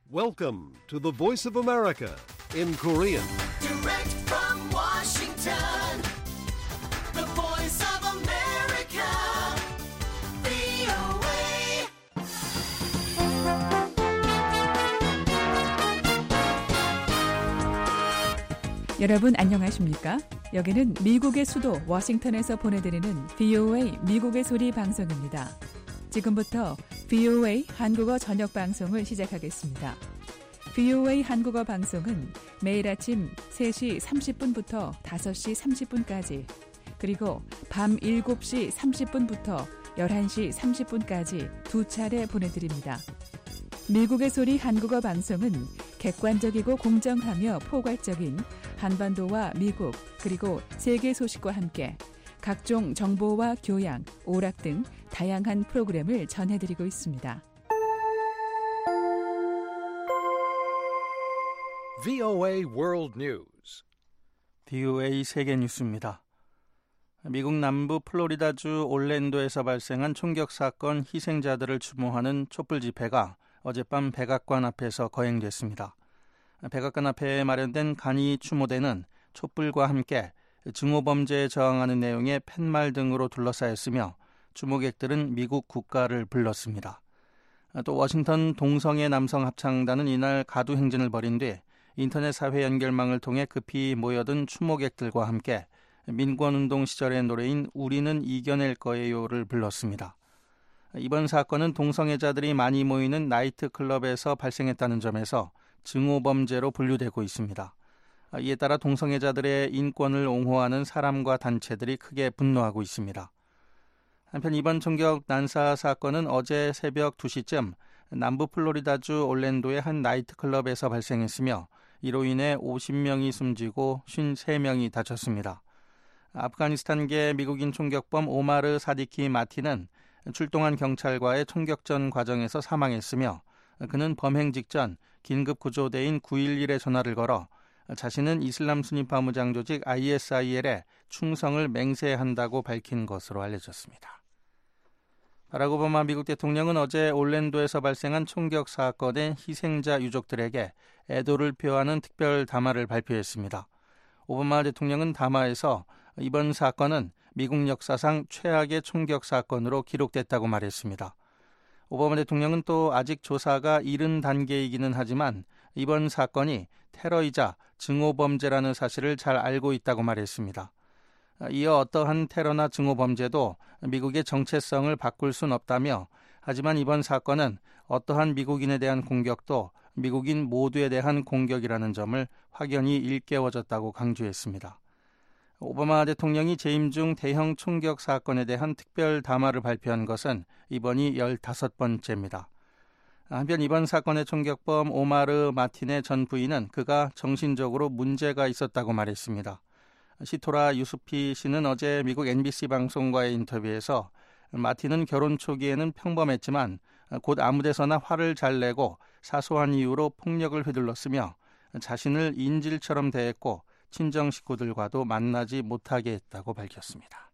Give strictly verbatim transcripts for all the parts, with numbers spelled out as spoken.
Welcome to the Voice of America in Korean. Direct from Washington, the Voice of America, 브이오에이. 여러분 안녕하십니까? 여기는 미국의 수도 워싱턴에서 보내드리는 브이오에이 미국의 소리 방송입니다. 지금부터 브이오에이 한국어 저녁 방송을 시작하겠습니다. 브이오에이 한국어 방송은 매일 아침 세 시 삼십 분부터 다섯 시 삼십 분까지 그리고 밤 일곱 시 삼십 분부터 열한 시 삼십 분까지 두 차례 보내드립니다. 미국의 소리 한국어 방송은 객관적이고 공정하며 포괄적인 한반도와 미국 그리고 세계 소식과 함께 각종 정보와 교양, 오락 등 다양한 프로그램을 전해드리고 있습니다. 브이오에이 World News. 브이오에이 세계 뉴스입니다. 미국 남부 플로리다주 올랜도에서 발생한 총격 사건 희생자들을 추모하는 촛불 집회가 어젯밤 백악관 앞에서 거행됐습니다. 백악관 앞에 마련된 간이 추모대는 촛불과 함께 증오범죄에 저항하는 내용의 팻말 등으로 둘러싸였으며 추모객들은 미국 국가를 불렀습니다. 또 워싱턴 동성애 남성 합창단은 이날 가두 행진을 벌인 뒤 인터넷 사회 연결망을 통해 급히 모여든 추모객들과 함께 민권운동 시절의 노래인 우리는 이겨낼 거예요를 불렀습니다. 이번 사건은 동성애자들이 많이 모이는 나이트클럽에서 발생했다는 점에서 증오범죄로 분류되고 있습니다. 이에 따라 동성애자들의 인권을 옹호하는 사람과 단체들이 크게 분노하고 있습니다. 한편 이번 총격 난사 사건은 어제 새벽 두 시쯤 남부 플로리다주 올랜도의 한 나이트클럽에서 발생했으며 이로 인해 오십 명이 숨지고 오십삼 명이 다쳤습니다. 아프가니스탄계 미국인 총격범 오마르 사디키 마티는 출동한 경찰과의 총격전 과정에서 사망했으며 그는 범행 직전 긴급구조대인 구일일에 전화를 걸어 자신은 이슬람 순위파 무장 조직 아이에스아이엘에 충성을 맹세한다고 밝힌 것으로 알려졌습니다. 바락 오바마 미국 대통령은 어제 올랜도에서 발생한 총격 사건의 희생자 유족들에게 애도를 표하는 특별 담화를 발표했습니다. 오바마 대통령은 담화에서 이번 사건은 미국 역사상 최악의 총격 사건으로 기록됐다고 말했습니다. 오바마 대통령은 또 아직 조사가 이른 단계이기는 하지만 이번 사건이 테러이자 증오범죄라는 사실을 잘 알고 있다고 말했습니다. 이어 어떠한 테러나 증오범죄도 미국의 정체성을 바꿀 순 없다며 하지만 이번 사건은 어떠한 미국인에 대한 공격도 미국인 모두에 대한 공격이라는 점을 확연히 일깨워줬다고 강조했습니다. 오바마 대통령이 재임 중 대형 총격 사건에 대한 특별 담화를 발표한 것은 이번이 열다섯 번째입니다. 한편 이번 사건의 총격범 오마르 마틴의 전 부인은 그가 정신적으로 문제가 있었다고 말했습니다. 시토라 유수피 씨는 어제 미국 엠비씨 방송과의 인터뷰에서 마틴은 결혼 초기에는 평범했지만 곧 아무데서나 화를 잘 내고 사소한 이유로 폭력을 휘둘렀으며 자신을 인질처럼 대했고 친정 식구들과도 만나지 못하게 했다고 밝혔습니다.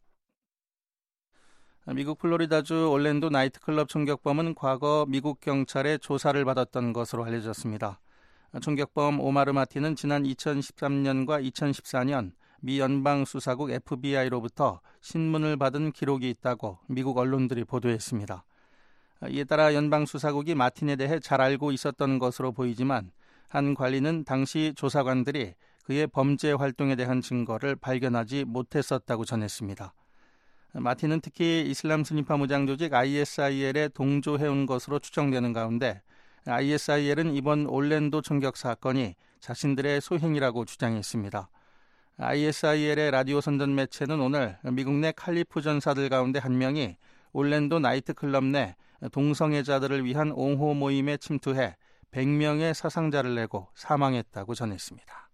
미국 플로리다주 올랜도 나이트클럽 총격범은 과거 미국 경찰의 조사를 받았던 것으로 알려졌습니다. 총격범 오마르 마틴은 지난 이천십삼 년과 이천십사 년 미 연방수사국 에프비아이로부터 신문을 받은 기록이 있다고 미국 언론들이 보도했습니다. 이에 따라 연방수사국이 마틴에 대해 잘 알고 있었던 것으로 보이지만 한 관리는 당시 조사관들이 그의 범죄 활동에 대한 증거를 발견하지 못했었다고 전했습니다. 마틴은 특히 이슬람 순위파 무장 조직 아이에스아이엘에 동조해온 것으로 추정되는 가운데 아이에스아이엘은 이번 올랜도 총격 사건이 자신들의 소행이라고 주장했습니다. 아이에스아이엘의 라디오 선전 매체는 오늘 미국 내 칼리프 전사들 가운데 한 명이 올랜도 나이트클럽 내 동성애자들을 위한 옹호 모임에 침투해 백 명의 사상자를 내고 사망했다고 전했습니다.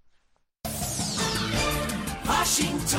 워싱턴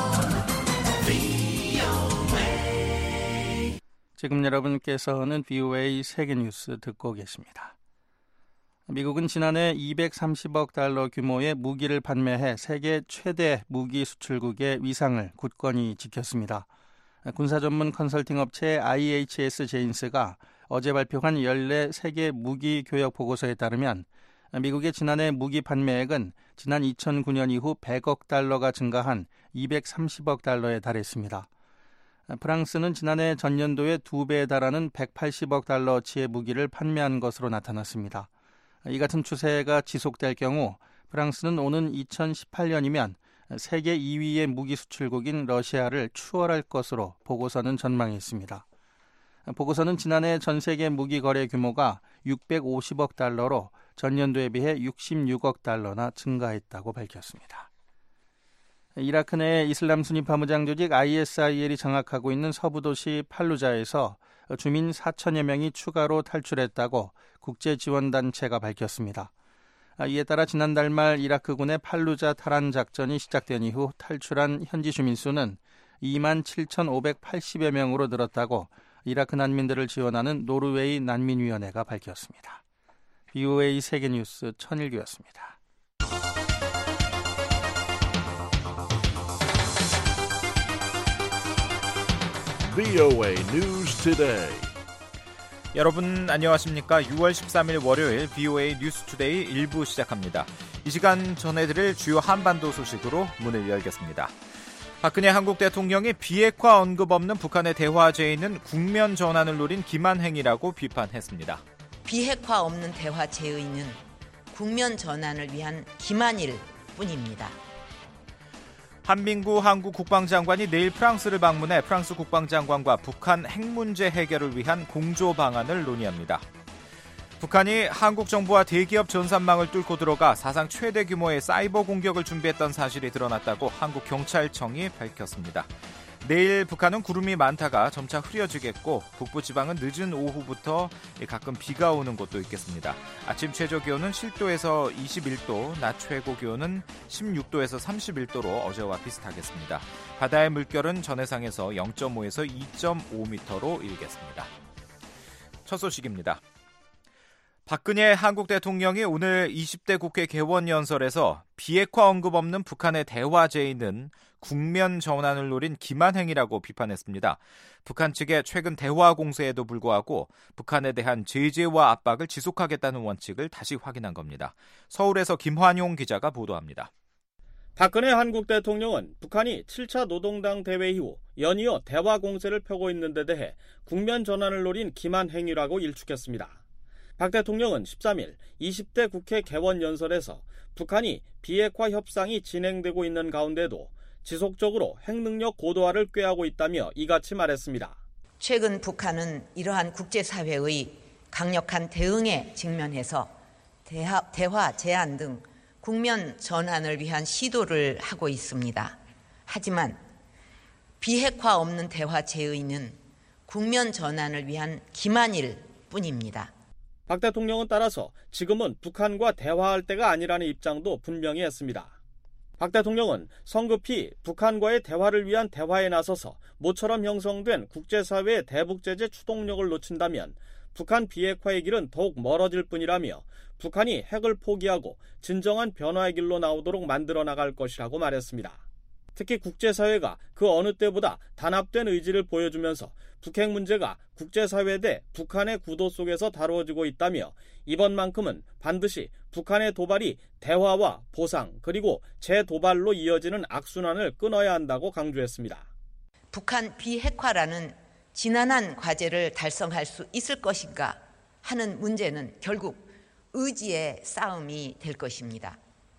브이오에이. 지금 여러분께서는 브이오에이 세계 뉴스 듣고 계십니다. 미국은 지난해 이백삼십억 달러 규모의 무기를 판매해 세계 최대 무기 수출국의 위상을 굳건히 지켰습니다. 군사 전문 컨설팅 업체 아이에이치에스 제인스가 어제 발표한 연례 세계 무기 교역 보고서에 따르면 미국의 지난해 무기 판매액은 지난 이천구 년 이후 백억 달러가 증가한 이백삼십억 달러에 달했습니다. 프랑스는 지난해 전년도에 두 배에 달하는 백팔십억 달러치의 무기를 판매한 것으로 나타났습니다. 이 같은 추세가 지속될 경우 프랑스는 오는 이천십팔 년이면 세계 이 위의 무기 수출국인 러시아를 추월할 것으로 보고서는 전망했습니다. 보고서는 지난해 전 세계 무기 거래 규모가 육백오십억 달러로 전년도에 비해 육십육억 달러나 증가했다고 밝혔습니다. 이라크 내 이슬람 순위 파무장 조직 아이에스아이엘이 장악하고 있는 서부 도시 팔루자에서 주민 사천여 명이 추가로 탈출했다고 국제지원단체가 밝혔습니다. 이에 따라 지난달 말 이라크군의 팔루자 탈환 작전이 시작된 이후 탈출한 현지 주민 수는 이만 칠천오백팔십여 명으로 늘었다고 이라크 난민들을 지원하는 노르웨이 난민위원회가 밝혔습니다. 비오에이 세계뉴스 천일규였습니다. 비오에이 News Today. 여러분 안녕하십니까? 유월 십삼일 월요일 비오에이 뉴스 투데이 일 부 시작합니다. 이 시간 전해드릴 주요 한반도 소식으로 문을 열겠습니다. 박근혜 한국 대통령이 비핵화 언급 없는 북한의 대화 제의는 국면 전환을 노린 기만행위라고 비판했습니다. 비핵화 없는 대화 제의는 국면 전환을 위한 기만일 뿐입니다. 한민구 한국 국방장관이 내일 프랑스를 방문해 프랑스 국방장관과 북한 핵 문제 해결을 위한 공조 방안을 논의합니다. 북한이 한국 정부와 대기업 전산망을 뚫고 들어가 사상 최대 규모의 사이버 공격을 준비했던 사실이 드러났다고 한국 경찰청이 밝혔습니다. 내일 북한은 구름이 많다가 점차 흐려지겠고 북부 지방은 늦은 오후부터 가끔 비가 오는 곳도 있겠습니다. 아침 최저 기온은 칠 도에서 이십일 도, 낮 최고 기온은 십육 도에서 삼십일 도로 어제와 비슷하겠습니다. 바다의 물결은 전해상에서 영 점 오에서 이 점 오 미터로 일겠습니다. 첫 소식입니다. 박근혜 한국 대통령이 오늘 이십 대 국회 개원연설에서 비핵화 언급 없는 북한의 대화 제의는 국면 전환을 노린 기만행위라고 비판했습니다. 북한 측의 최근 대화 공세에도 불구하고 북한에 대한 제재와 압박을 지속하겠다는 원칙을 다시 확인한 겁니다. 서울에서 김환용 기자가 보도합니다. 박근혜 한국 대통령은 북한이 칠 차 노동당 대회 이후 연이어 대화 공세를 펴고 있는 데 대해 국면 전환을 노린 기만행위라고 일축했습니다. 박 대통령은 십삼일 이십 대 국회 개원연설에서 북한이 비핵화 협상이 진행되고 있는 가운데도 지속적으로 핵능력 고도화를 꾀하고 있다며 이같이 말했습니다. 최근 북한은 이러한 국제사회의 강력한 대응에 직면해서 대화, 대화 제안 등 국면 전환을 위한 시도를 하고 있습니다. 하지만 비핵화 없는 대화 제의는 국면 전환을 위한 기만일 뿐입니다. 박 대통령은 따라서 지금은 북한과 대화할 때가 아니라는 입장도 분명히 했습니다. 박 대통령은 성급히 북한과의 대화를 위한 대화에 나서서 모처럼 형성된 국제사회의 대북제재 추동력을 놓친다면 북한 비핵화의 길은 더욱 멀어질 뿐이라며 북한이 핵을 포기하고 진정한 변화의 길로 나오도록 만들어 나갈 것이라고 말했습니다. 특히 국제사회가 그 어느 때보다 단합된 의지를 보여주면서 북핵 문제가 국제사회 대 북한의 구도 속에서 다루어지고 있다며 이번만큼은 반드시 북한의 도발이 대화와 보상 그리고 재도발로 이어지는 악순환을 끊어야 한다고 강조했습니다. 북한 비핵화라는 지난한 과제를 달성할 수 있을 것인가 하는 문제는 결국 의지의 싸움이 될 것입니다.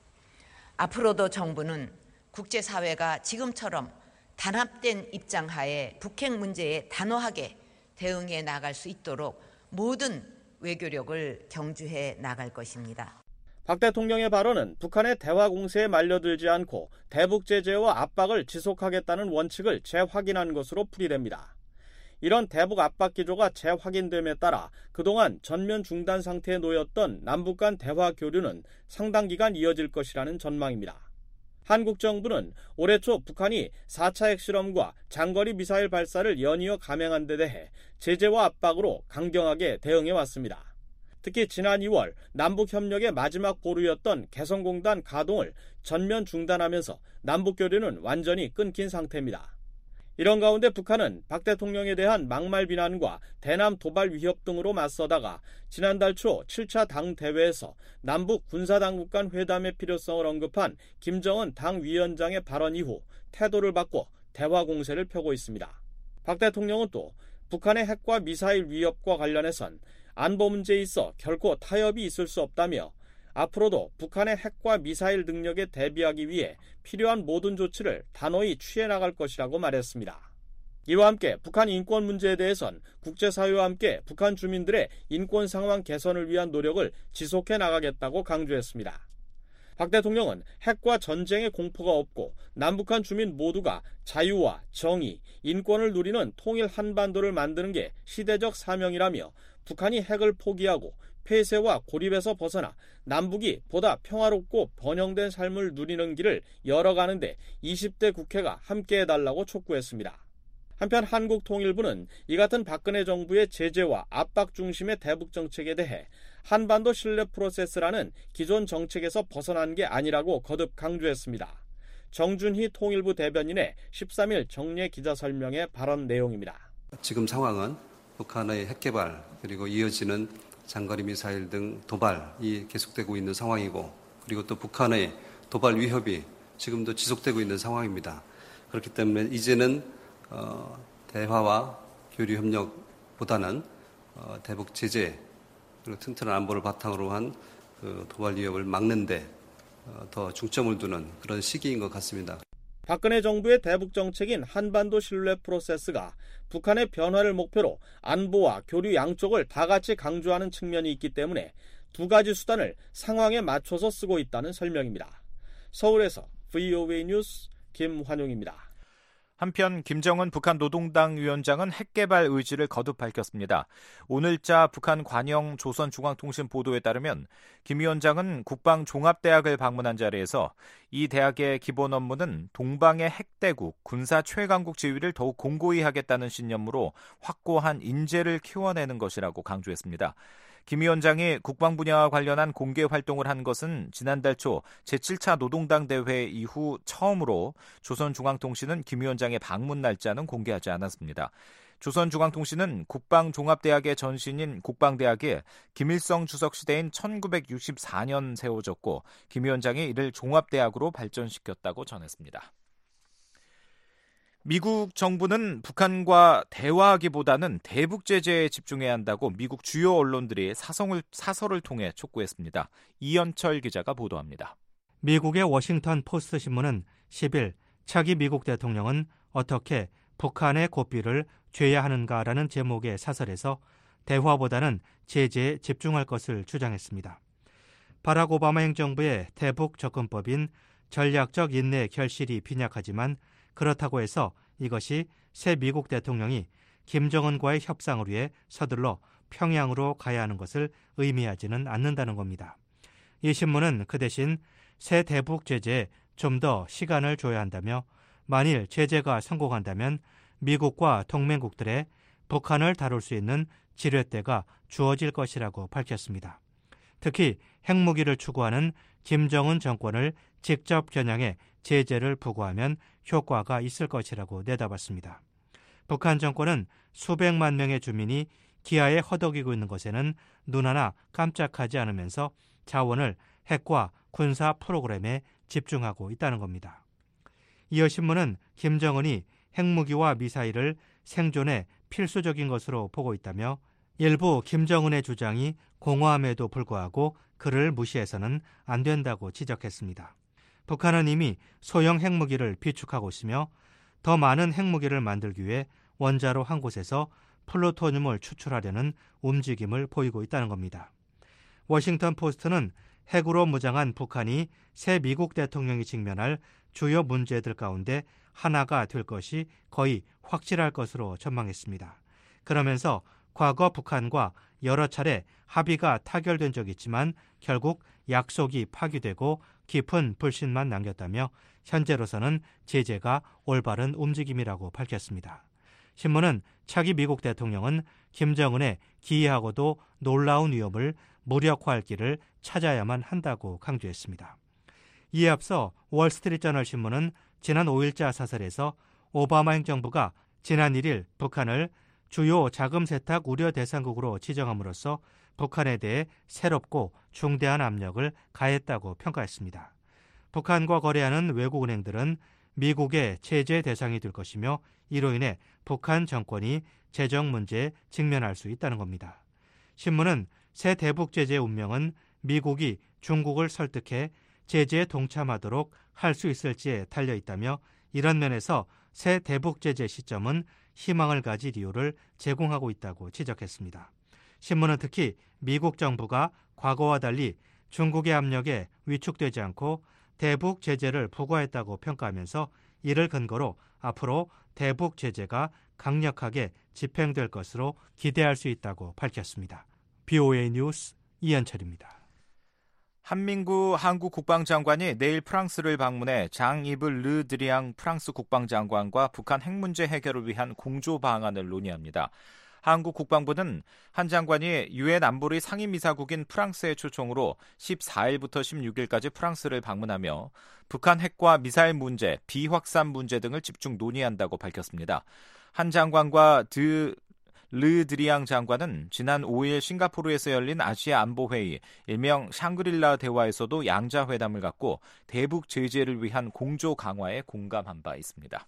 앞으로도 정부는 국제사회가 지금처럼 단합된 입장 하에 북핵 문제에 단호하게 대응해 나갈 수 있도록 모든 외교력을 경주해 나갈 것입니다. 박 대통령의 발언은 북한의 대화 공세에 말려들지 않고 대북 제재와 압박을 지속하겠다는 원칙을 재확인한 것으로 풀이됩니다. 이런 대북 압박 기조가 재확인됨에 따라 그동안 전면 중단 상태에 놓였던 남북 간 대화 교류는 상당 기간 이어질 것이라는 전망입니다. 한국 정부는 올해 초 북한이 사 차 핵실험과 장거리 미사일 발사를 연이어 감행한 데 대해 제재와 압박으로 강경하게 대응해왔습니다. 특히 지난 이월 남북협력의 마지막 보루였던 개성공단 가동을 전면 중단하면서 남북교류는 완전히 끊긴 상태입니다. 이런 가운데 북한은 박 대통령에 대한 막말 비난과 대남 도발 위협 등으로 맞서다가 지난달 초 칠 차 당 대회에서 남북 군사당국 간 회담의 필요성을 언급한 김정은 당위원장의 발언 이후 태도를 바꿔 대화 공세를 펴고 있습니다. 박 대통령은 또 북한의 핵과 미사일 위협과 관련해선 안보 문제에 있어 결코 타협이 있을 수 없다며 앞으로도 북한의 핵과 미사일 능력에 대비하기 위해 필요한 모든 조치를 단호히 취해 나갈 것이라고 말했습니다. 이와 함께 북한 인권 문제에 대해선 국제사회와 함께 북한 주민들의 인권 상황 개선을 위한 노력을 지속해 나가겠다고 강조했습니다. 박 대통령은 핵과 전쟁의 공포가 없고 남북한 주민 모두가 자유와 정의, 인권을 누리는 통일 한반도를 만드는 게 시대적 사명이라며 북한이 핵을 포기하고 폐쇄와 고립에서 벗어나 남북이 보다 평화롭고 번영된 삶을 누리는 길을 열어가는데 이십 대 국회가 함께해달라고 촉구했습니다. 한편 한국통일부는 이 같은 박근혜 정부의 제재와 압박 중심의 대북 정책에 대해 한반도 신뢰 프로세스라는 기존 정책에서 벗어난 게 아니라고 거듭 강조했습니다. 정준희 통일부 대변인의 십삼 일 정례 기자 설명의 발언 내용입니다. 지금 상황은 북한의 핵 개발 그리고 이어지는 장거리 미사일 등 도발이 계속되고 있는 상황이고 그리고 또 북한의 도발 위협이 지금도 지속되고 있는 상황입니다. 그렇기 때문에 이제는 어, 대화와 교류 협력보다는 어, 대북 제재 그리고 튼튼한 안보를 바탕으로 한 그 도발 위협을 막는 데 어, 더 중점을 두는 그런 시기인 것 같습니다. 박근혜 정부의 대북 정책인 한반도 신뢰 프로세스가 북한의 변화를 목표로 안보와 교류 양쪽을 다 같이 강조하는 측면이 있기 때문에 두 가지 수단을 상황에 맞춰서 쓰고 있다는 설명입니다. 서울에서 브이오에이 뉴스 김환용입니다. 한편 김정은 북한 노동당 위원장은 핵개발 의지를 거듭 밝혔습니다. 오늘자 북한 관영 조선중앙통신 보도에 따르면 김 위원장은 국방종합대학을 방문한 자리에서 이 대학의 기본 업무는 동방의 핵대국, 군사 최강국 지위를 더욱 공고히 하겠다는 신념으로 확고한 인재를 키워내는 것이라고 강조했습니다. 김 위원장이 국방 분야와 관련한 공개 활동을 한 것은 지난달 초 제칠 차 노동당 대회 이후 처음으로 조선중앙통신은 김 위원장의 방문 날짜는 공개하지 않았습니다. 조선중앙통신은 국방종합대학의 전신인 국방대학에 김일성 주석 시대인 천구백육십사 년 세워졌고 김 위원장이 이를 종합대학으로 발전시켰다고 전했습니다. 미국 정부는 북한과 대화하기보다는 대북 제재에 집중해야 한다고 미국 주요 언론들이 사성을, 사설을 통해 촉구했습니다. 이현철 기자가 보도합니다. 미국의 워싱턴 포스트 신문은 십 일 차기 미국 대통령은 어떻게 북한의 고삐를 죄야 하는가라는 제목의 사설에서 대화보다는 제재에 집중할 것을 주장했습니다. 바락 오바마 행정부의 대북 접근법인 전략적 인내 결실이 빈약하지만 그렇다고 해서 이것이 새 미국 대통령이 김정은과의 협상을 위해 서둘러 평양으로 가야 하는 것을 의미하지는 않는다는 겁니다. 이 신문은 그 대신 새 대북 제재에 좀 더 시간을 줘야 한다며 만일 제재가 성공한다면 미국과 동맹국들의 북한을 다룰 수 있는 지렛대가 주어질 것이라고 밝혔습니다. 특히 핵무기를 추구하는 김정은 정권을 직접 겨냥해 제재를 부과하면 효과가 있을 것이라고 내다봤습니다. 북한 정권은 수백만 명의 주민이 기아에 허덕이고 있는 것에는 눈 하나 깜짝하지 않으면서 자원을 핵과 군사 프로그램에 집중하고 있다는 겁니다. 이어 신문은 김정은이 핵무기와 미사일을 생존에 필수적인 것으로 보고 있다며 일부 김정은의 주장이 공허함에도 불구하고 그를 무시해서는 안 된다고 지적했습니다. 북한은 이미 소형 핵무기를 비축하고 있으며 더 많은 핵무기를 만들기 위해 원자로 한 곳에서 플루토늄을 추출하려는 움직임을 보이고 있다는 겁니다. 워싱턴 포스트는 핵으로 무장한 북한이 새 미국 대통령이 직면할 주요 문제들 가운데 하나가 될 것이 거의 확실할 것으로 전망했습니다. 그러면서 과거 북한과 여러 차례 합의가 타결된 적이 있지만 결국 약속이 파기되고 깊은 불신만 남겼다며 현재로서는 제재가 올바른 움직임이라고 밝혔습니다. 신문은 차기 미국 대통령은 김정은의 기이하고도 놀라운 위협을 무력화할 길을 찾아야만 한다고 강조했습니다. 이에 앞서 월스트리트저널 신문은 지난 오 일자 사설에서 오바마 행정부가 지난 일 일 북한을 주요 자금 세탁 우려 대상국으로 지정함으로써 북한에 대해 새롭고 중대한 압력을 가했다고 평가했습니다. 북한과 거래하는 외국은행들은 미국의 제재 대상이 될 것이며 이로 인해 북한 정권이 재정 문제에 직면할 수 있다는 겁니다. 신문은 새 대북 제재의 운명은 미국이 중국을 설득해 제재에 동참하도록 할 수 있을지에 달려있다며 이런 면에서 새 대북 제재 시점은 희망을 가질 이유를 제공하고 있다고 지적했습니다. 신문은 특히 미국 정부가 과거와 달리 중국의 압력에 위축되지 않고 대북 제재를 부과했다고 평가하면서 이를 근거로 앞으로 대북 제재가 강력하게 집행될 것으로 기대할 수 있다고 밝혔습니다. 비오에이 뉴스 이현철입니다. 한민구 한국 국방장관이 내일 프랑스를 방문해 장-이브 르 드리앙 프랑스 국방장관과 북한 핵 문제 해결을 위한 공조 방안을 논의합니다. 한국 국방부는 한 장관이 유엔 안보리 상임이사국인 프랑스의 초청으로 십사 일부터 십육 일까지 프랑스를 방문하며 북한 핵과 미사일 문제, 비확산 문제 등을 집중 논의한다고 밝혔습니다. 한 장관과 드 르 드리앙 장관은 지난 오 일 싱가포르에서 열린 아시아 안보회의, 일명 샹그릴라 대화에서도 양자회담을 갖고 대북 제재를 위한 공조 강화에 공감한 바 있습니다.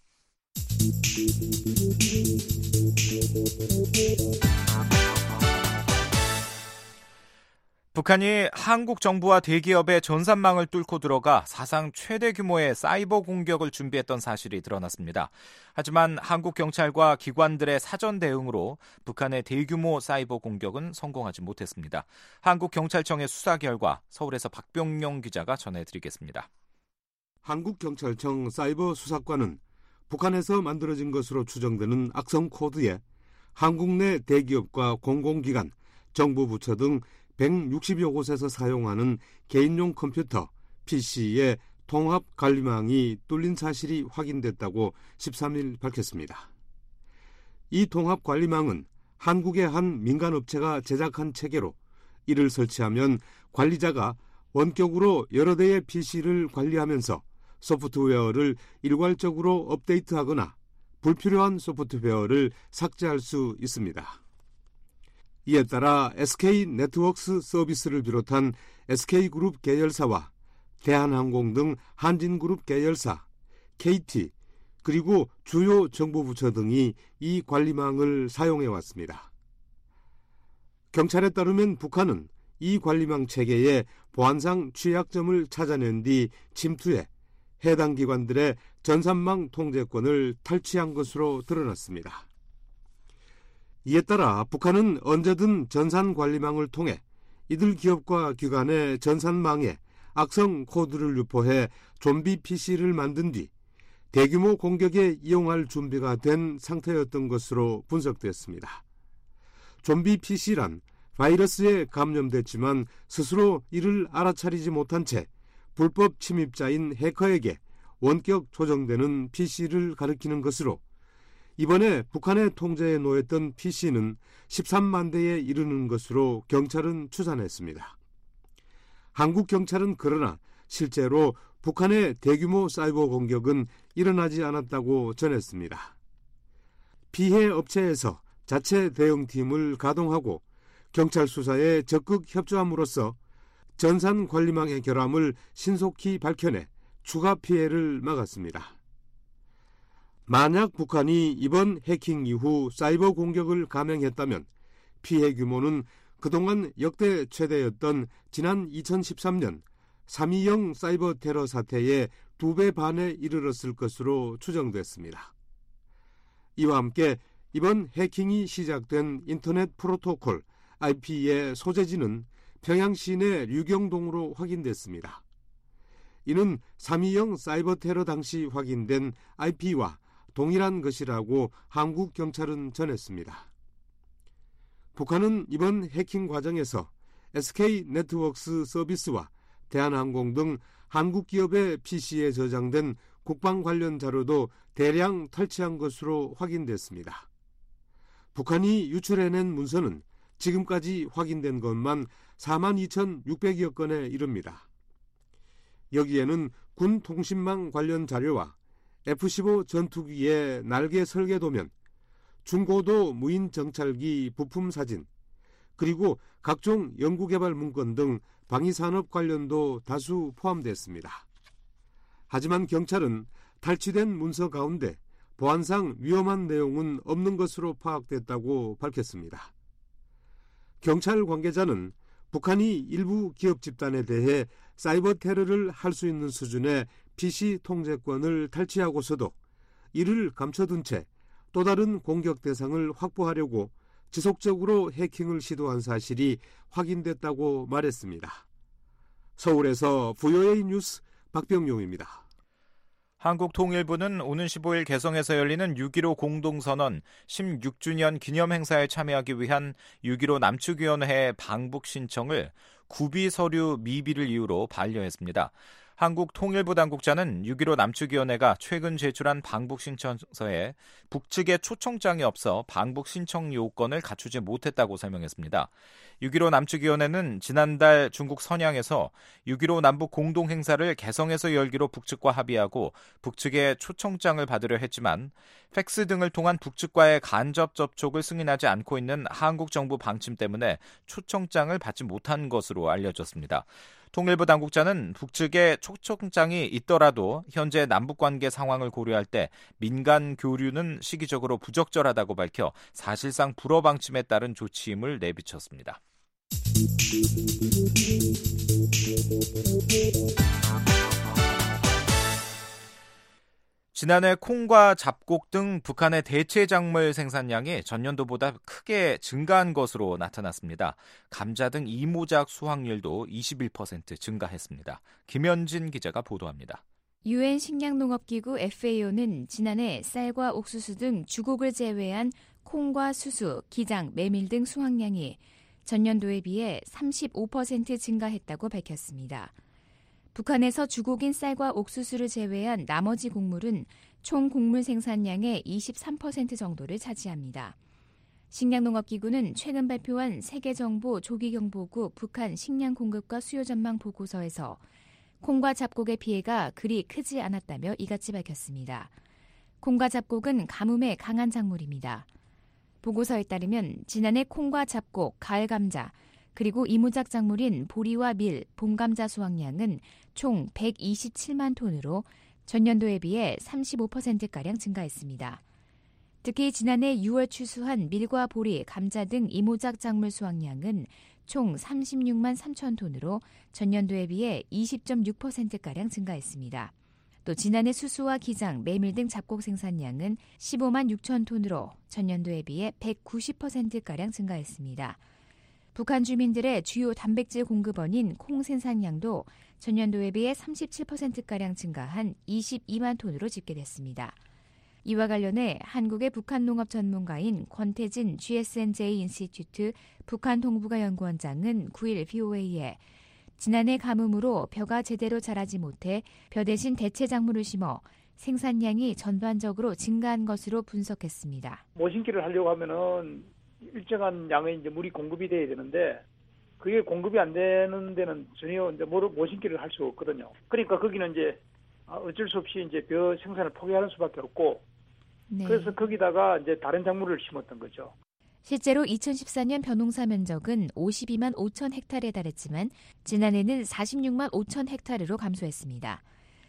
북한이 한국 정부와 대기업의 전산망을 뚫고 들어가 사상 최대 규모의 사이버 공격을 준비했던 사실이 드러났습니다. 하지만 한국 경찰과 기관들의 사전 대응으로 북한의 대규모 사이버 공격은 성공하지 못했습니다. 한국 경찰청의 수사 결과 서울에서 박병용 기자가 전해드리겠습니다. 한국 경찰청 사이버 수사관은 북한에서 만들어진 것으로 추정되는 악성 코드에 한국 내 대기업과 공공기관, 정부 부처 등 백육십여 곳에서 사용하는 개인용 컴퓨터, 피씨의 통합 관리망이 뚫린 사실이 확인됐다고 십삼 일 밝혔습니다. 이 통합 관리망은 한국의 한 민간업체가 제작한 체계로 이를 설치하면 관리자가 원격으로 여러 대의 피씨를 관리하면서 소프트웨어를 일괄적으로 업데이트하거나 불필요한 소프트웨어를 삭제할 수 있습니다. 이에 따라 에스케이 네트워크스 서비스를 비롯한 에스케이그룹 계열사와 대한항공 등 한진그룹 계열사, 케이티, 그리고 주요 정부부처 등이 이 관리망을 사용해왔습니다. 경찰에 따르면 북한은 이 관리망 체계의 보안상 취약점을 찾아낸 뒤 침투해 해당 기관들의 전산망 통제권을 탈취한 것으로 드러났습니다. 이에 따라 북한은 언제든 전산관리망을 통해 이들 기업과 기관의 전산망에 악성 코드를 유포해 좀비 피씨를 만든 뒤 대규모 공격에 이용할 준비가 된 상태였던 것으로 분석됐습니다. 좀비 피씨란 바이러스에 감염됐지만 스스로 이를 알아차리지 못한 채 불법 침입자인 해커에게 원격 조정되는 피씨를 가리키는 것으로 이번에 북한의 통제에 놓였던 피씨는 십삼만 대에 이르는 것으로 경찰은 추산했습니다. 한국 경찰은 그러나 실제로 북한의 대규모 사이버 공격은 일어나지 않았다고 전했습니다. 피해 업체에서 자체 대응팀을 가동하고 경찰 수사에 적극 협조함으로써 전산 관리망의 결함을 신속히 밝혀내 추가 피해를 막았습니다. 만약 북한이 이번 해킹 이후 사이버 공격을 감행했다면 피해 규모는 그동안 역대 최대였던 지난 이천십삼 년 삼이영 사이버 테러 사태의 두 배 반에 이르렀을 것으로 추정됐습니다. 이와 함께 이번 해킹이 시작된 인터넷 프로토콜 아이피의 소재지는 평양 시내 류경동으로 확인됐습니다. 이는 삼이영 사이버 테러 당시 확인된 아이피와 동일한 것이라고 한국 경찰은 전했습니다. 북한은 이번 해킹 과정에서 에스케이 네트워크스 서비스와 대한항공 등 한국 기업의 피씨에 저장된 국방 관련 자료도 대량 탈취한 것으로 확인됐습니다. 북한이 유출해낸 문서는 지금까지 확인된 것만 사만 이천육백여 건에 이릅니다. 여기에는 군 통신망 관련 자료와 에프 십오 전투기의 날개 설계도면, 중고도 무인 정찰기 부품 사진, 그리고 각종 연구개발 문건 등 방위산업 관련도 다수 포함됐습니다. 하지만 경찰은 탈취된 문서 가운데 보안상 위험한 내용은 없는 것으로 파악됐다고 밝혔습니다. 경찰 관계자는 북한이 일부 기업 집단에 대해 사이버 테러를 할 수 있는 수준의 피씨 통제권을 탈취하고서도 이를 감춰둔 채 또 다른 공격 대상을 확보하려고 지속적으로 해킹을 시도한 사실이 확인됐다고 말했습니다. 서울에서 브이오에이 뉴스 박병용입니다. 한국통일부는 오는 십오일 개성에서 열리는 육점일오 공동선언 십육 주년 기념행사에 참여하기 위한 육점일오 남측위원회의 방북 신청을 구비 서류 미비를 이유로 반려했습니다. 한국통일부 당국자는 육점일오 남측위원회가 최근 제출한 방북 신청서에 북측의 초청장이 없어 방북 신청 요건을 갖추지 못했다고 설명했습니다. 육점일오 남측위원회는 지난달 중국 선양에서 육점일오 남북 공동행사를 개성에서 열기로 북측과 합의하고 북측의 초청장을 받으려 했지만 팩스 등을 통한 북측과의 간접 접촉을 승인하지 않고 있는 한국 정부 방침 때문에 초청장을 받지 못한 것으로 알려졌습니다. 통일부 당국자는 북측에 초청장이 있더라도 현재 남북관계 상황을 고려할 때 민간 교류는 시기적으로 부적절하다고 밝혀 사실상 불어 방침에 따른 조치임을 내비쳤습니다. 지난해 콩과 잡곡 등 북한의 대체 작물 생산량이 전년도보다 크게 증가한 것으로 나타났습니다. 감자 등 이모작 수확률도 이십일 퍼센트 증가했습니다. 김현진 기자가 보도합니다. 유엔 식량농업기구 에프에이오는 지난해 쌀과 옥수수 등 주곡을 제외한 콩과 수수, 기장, 메밀 등 수확량이 전년도에 비해 삼십오 퍼센트 증가했다고 밝혔습니다. 북한에서 주곡인 쌀과 옥수수를 제외한 나머지 곡물은 총 곡물 생산량의 이십삼 퍼센트 정도를 차지합니다. 식량농업기구는 최근 발표한 세계정보 조기경보국 북한 식량 공급과 수요 전망 보고서에서 콩과 잡곡의 피해가 그리 크지 않았다며 이같이 밝혔습니다. 콩과 잡곡은 가뭄에 강한 작물입니다. 보고서에 따르면 지난해 콩과 잡곡, 가을 감자, 그리고 이모작 작물인 보리와 밀, 봄감자 수확량은 총 백이십칠만 톤으로 전년도에 비해 삼십오 퍼센트가량 증가했습니다. 특히 지난해 유월 추수한 밀과 보리, 감자 등 이모작 작물 수확량은 총 삼십육만 삼천 톤으로 전년도에 비해 이십 점 육 퍼센트가량 증가했습니다. 또 지난해 수수와 기장, 메밀 등 잡곡 생산량은 십오만 육천 톤으로 전년도에 비해 백구십 퍼센트가량 증가했습니다. 북한 주민들의 주요 단백질 공급원인 콩 생산량도 전년도에 비해 삼십칠 퍼센트가량 증가한 이십이만 톤으로 집계됐습니다. 이와 관련해 한국의 북한 농업 전문가인 권태진 지에스엔제이 인스티튜트 북한 동북아 연구원장은 구일 브이오에이에 지난해 가뭄으로 벼가 제대로 자라지 못해 벼 대신 대체 작물을 심어 생산량이 전반적으로 증가한 것으로 분석했습니다. 모신기를 하려고 하면은 일정한 양의 이제 물이 공급이 돼야 되는데 그게 공급이 안 되는 데는 전혀 이제 모신기를 할 수 없거든요. 그러니까 거기는 이제 어쩔 수 없이 이제 벼 생산을 포기하는 수밖에 없고 네. 그래서 거기다가 이제 다른 작물을 심었던 거죠. 실제로 이천십사 년 벼농사 면적은 오십이만 오천 헥타르에 달했지만 지난해는 사십육만 오천 헥타르로 감소했습니다.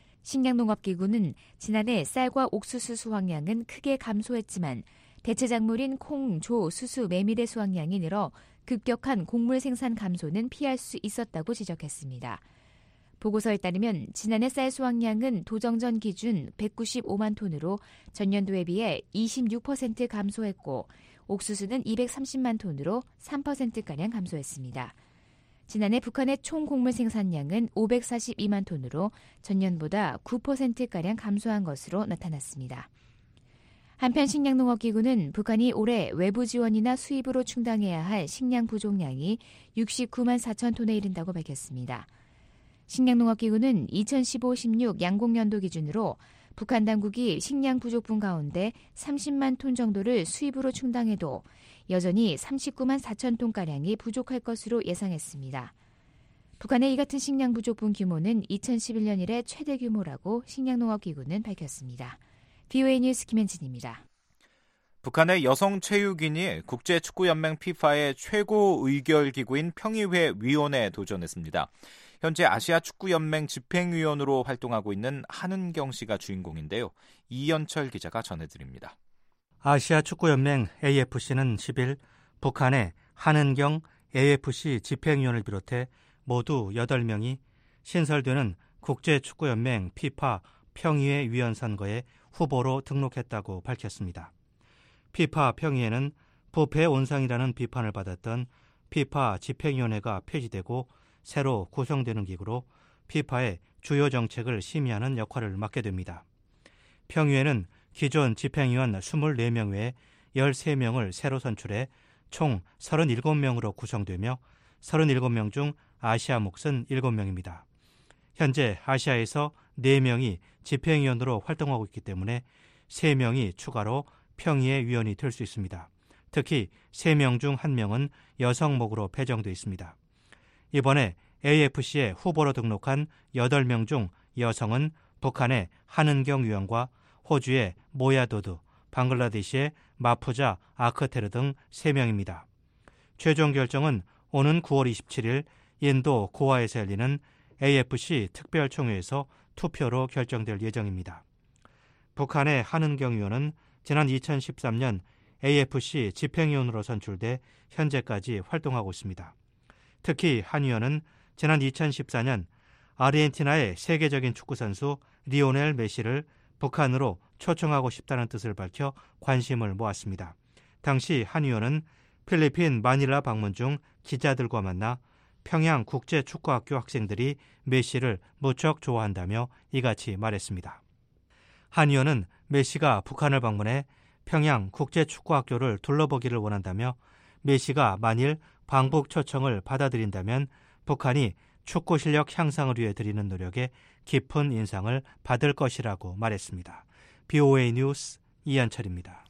식량농업기구는 지난해 쌀과 옥수수 수확량은 크게 감소했지만 대체 작물인 콩, 조, 수수, 메밀의 수확량이 늘어 급격한 곡물 생산 감소는 피할 수 있었다고 지적했습니다. 보고서에 따르면 지난해 쌀 수확량은 도정전 기준 백구십오만 톤으로 전년도에 비해 이십육 퍼센트 감소했고 옥수수는 이백삼십만 톤으로 삼 퍼센트가량 감소했습니다. 지난해 북한의 총 곡물 생산량은 오백사십이만 톤으로 전년보다 구 퍼센트가량 감소한 것으로 나타났습니다. 한편 식량농업기구는 북한이 올해 외부 지원이나 수입으로 충당해야 할 식량 부족량이 육십구만 사천 톤에 이른다고 밝혔습니다. 식량농업기구는 이천십오 십육 양곡연도 기준으로 북한 당국이 식량 부족분 가운데 삼십만 톤 정도를 수입으로 충당해도 여전히 삼십구만 사천 톤가량이 부족할 것으로 예상했습니다. 북한의 이 같은 식량 부족분 규모는 이천십일 년 이래 최대 규모라고 식량농업기구는 밝혔습니다. 브이오에이 뉴스 김현진입니다. 북한의 여성 체육인이 국제축구연맹 피파의 최고 의결기구인 평의회 위원회에 도전했습니다. 현재 아시아 축구연맹 집행위원으로 활동하고 있는 한은경 씨가 주인공인데요. 이연철 기자가 전해드립니다. 아시아 축구연맹 에이에프씨는 십일 북한의 한은경 에이에프씨 집행위원을 비롯해 모두 여덟 명이 신설되는 국제축구연맹 피파 평의회 위원 선거에 후보로 등록했다고 밝혔습니다. 피파 평의회는 부패 온상이라는 비판을 받았던 피파 집행위원회가 폐지되고 새로 구성되는 기구로 피파의 주요 정책을 심의하는 역할을 맡게 됩니다. 평의회는 기존 집행위원 이십사 명 외에 열세 명을 새로 선출해 총 삼십칠 명으로 구성되며 삼십칠 명 중 아시아 몫은 일곱 명입니다. 현재 아시아에서 네 명이 집행위원으로 활동하고 있기 때문에 세 명이 추가로 평의회 위원이 될 수 있습니다. 특히 세 명 중 한 명은 여성목으로 배정돼 있습니다. 이번에 에이에프씨에 후보로 등록한 여덟 명 중 여성은 북한의 한은경 위원과 호주의 모야도드, 방글라데시의 마푸자 아크테르 등 세 명입니다. 최종 결정은 오는 구월 이십칠일 인도 고아에서 열리는 에이에프씨 특별총회에서 투표로 결정될 예정입니다. 북한의 한은경 위원은 지난 이천십삼 년 에이에프씨 집행위원으로 선출돼 현재까지 활동하고 있습니다. 특히 한 위원은 지난 이천십사 년 아르헨티나의 세계적인 축구선수 리오넬 메시를 북한으로 초청하고 싶다는 뜻을 밝혀 관심을 모았습니다. 당시 한 위원은 필리핀 마닐라 방문 중 기자들과 만나 평양 국제축구학교 학생들이 메시를 무척 좋아한다며 이같이 말했습니다. 한 위원은 메시가 북한을 방문해 평양 국제축구학교를 둘러보기를 원한다며 메시가 만일 방북 초청을 받아들인다면 북한이 축구 실력 향상을 위해 드리는 노력에 깊은 인상을 받을 것이라고 말했습니다. 브이오에이 뉴스 이한철입니다.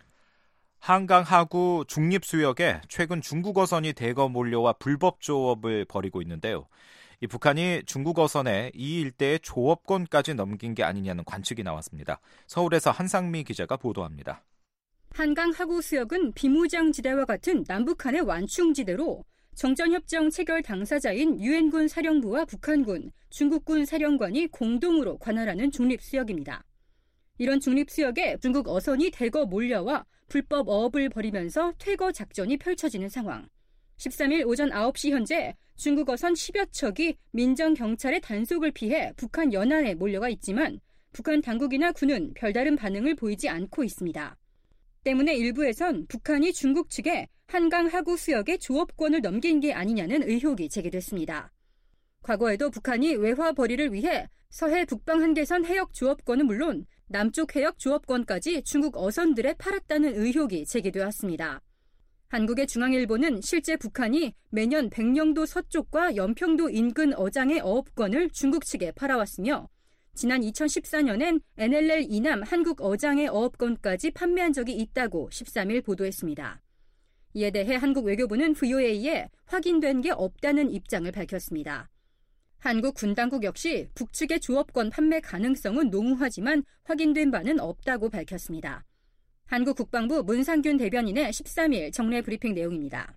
한강 하구 중립수역에 최근 중국 어선이 대거 몰려와 불법 조업을 벌이고 있는데요. 이 북한이 중국 어선에 이 일대의 조업권까지 넘긴 게 아니냐는 관측이 나왔습니다. 서울에서 한상미 기자가 보도합니다. 한강 하구 수역은 비무장지대와 같은 남북한의 완충지대로 정전협정 체결 당사자인 유엔군 사령부와 북한군, 중국군 사령관이 공동으로 관할하는 중립수역입니다. 이런 중립수역에 중국 어선이 대거 몰려와 불법 어업을 벌이면서 퇴거 작전이 펼쳐지는 상황. 십삼 일 오전 아홉 시 현재 중국 어선 십여 척이 민정경찰의 단속을 피해 북한 연안에 몰려가 있지만 북한 당국이나 군은 별다른 반응을 보이지 않고 있습니다. 때문에 일부에선 북한이 중국 측에 한강 하구 수역의 조업권을 넘긴 게 아니냐는 의혹이 제기됐습니다. 과거에도 북한이 외화 벌이를 위해 서해 북방 한계선 해역 조업권은 물론 남쪽 해역 조업권까지 중국 어선들에 팔았다는 의혹이 제기되었습니다. 한국의 중앙일보는 실제 북한이 매년 백령도 서쪽과 연평도 인근 어장의 어업권을 중국 측에 팔아왔으며 지난 이천십사 년엔 엔엘엘 이남 한국 어장의 어업권까지 판매한 적이 있다고 십삼 일 보도했습니다. 이에 대해 한국 외교부는 브이오에이에 확인된 게 없다는 입장을 밝혔습니다. 한국 군 당국 역시 북측의 조업권 판매 가능성은 농후하지만 확인된 바는 없다고 밝혔습니다. 한국 국방부 문상균 대변인의 십삼 일 정례 브리핑 내용입니다.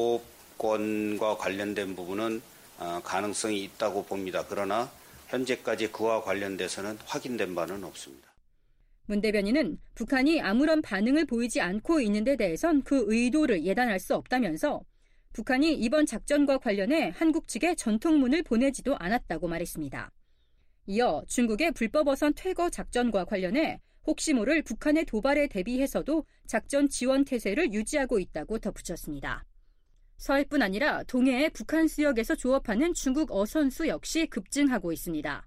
조업권과 관련된 부분은 가능성이 있다고 봅니다. 그러나 현재까지 그와 관련돼서는 확인된 바는 없습니다. 문 대변인은 북한이 아무런 반응을 보이지 않고 있는 데 대해선 그 의도를 예단할 수 없다면서 북한이 이번 작전과 관련해 한국 측에 전통문을 보내지도 않았다고 말했습니다. 이어 중국의 불법 어선 퇴거 작전과 관련해 혹시 모를 북한의 도발에 대비해서도 작전 지원 태세를 유지하고 있다고 덧붙였습니다. 서해뿐 아니라 동해의 북한 수역에서 조업하는 중국 어선수 역시 급증하고 있습니다.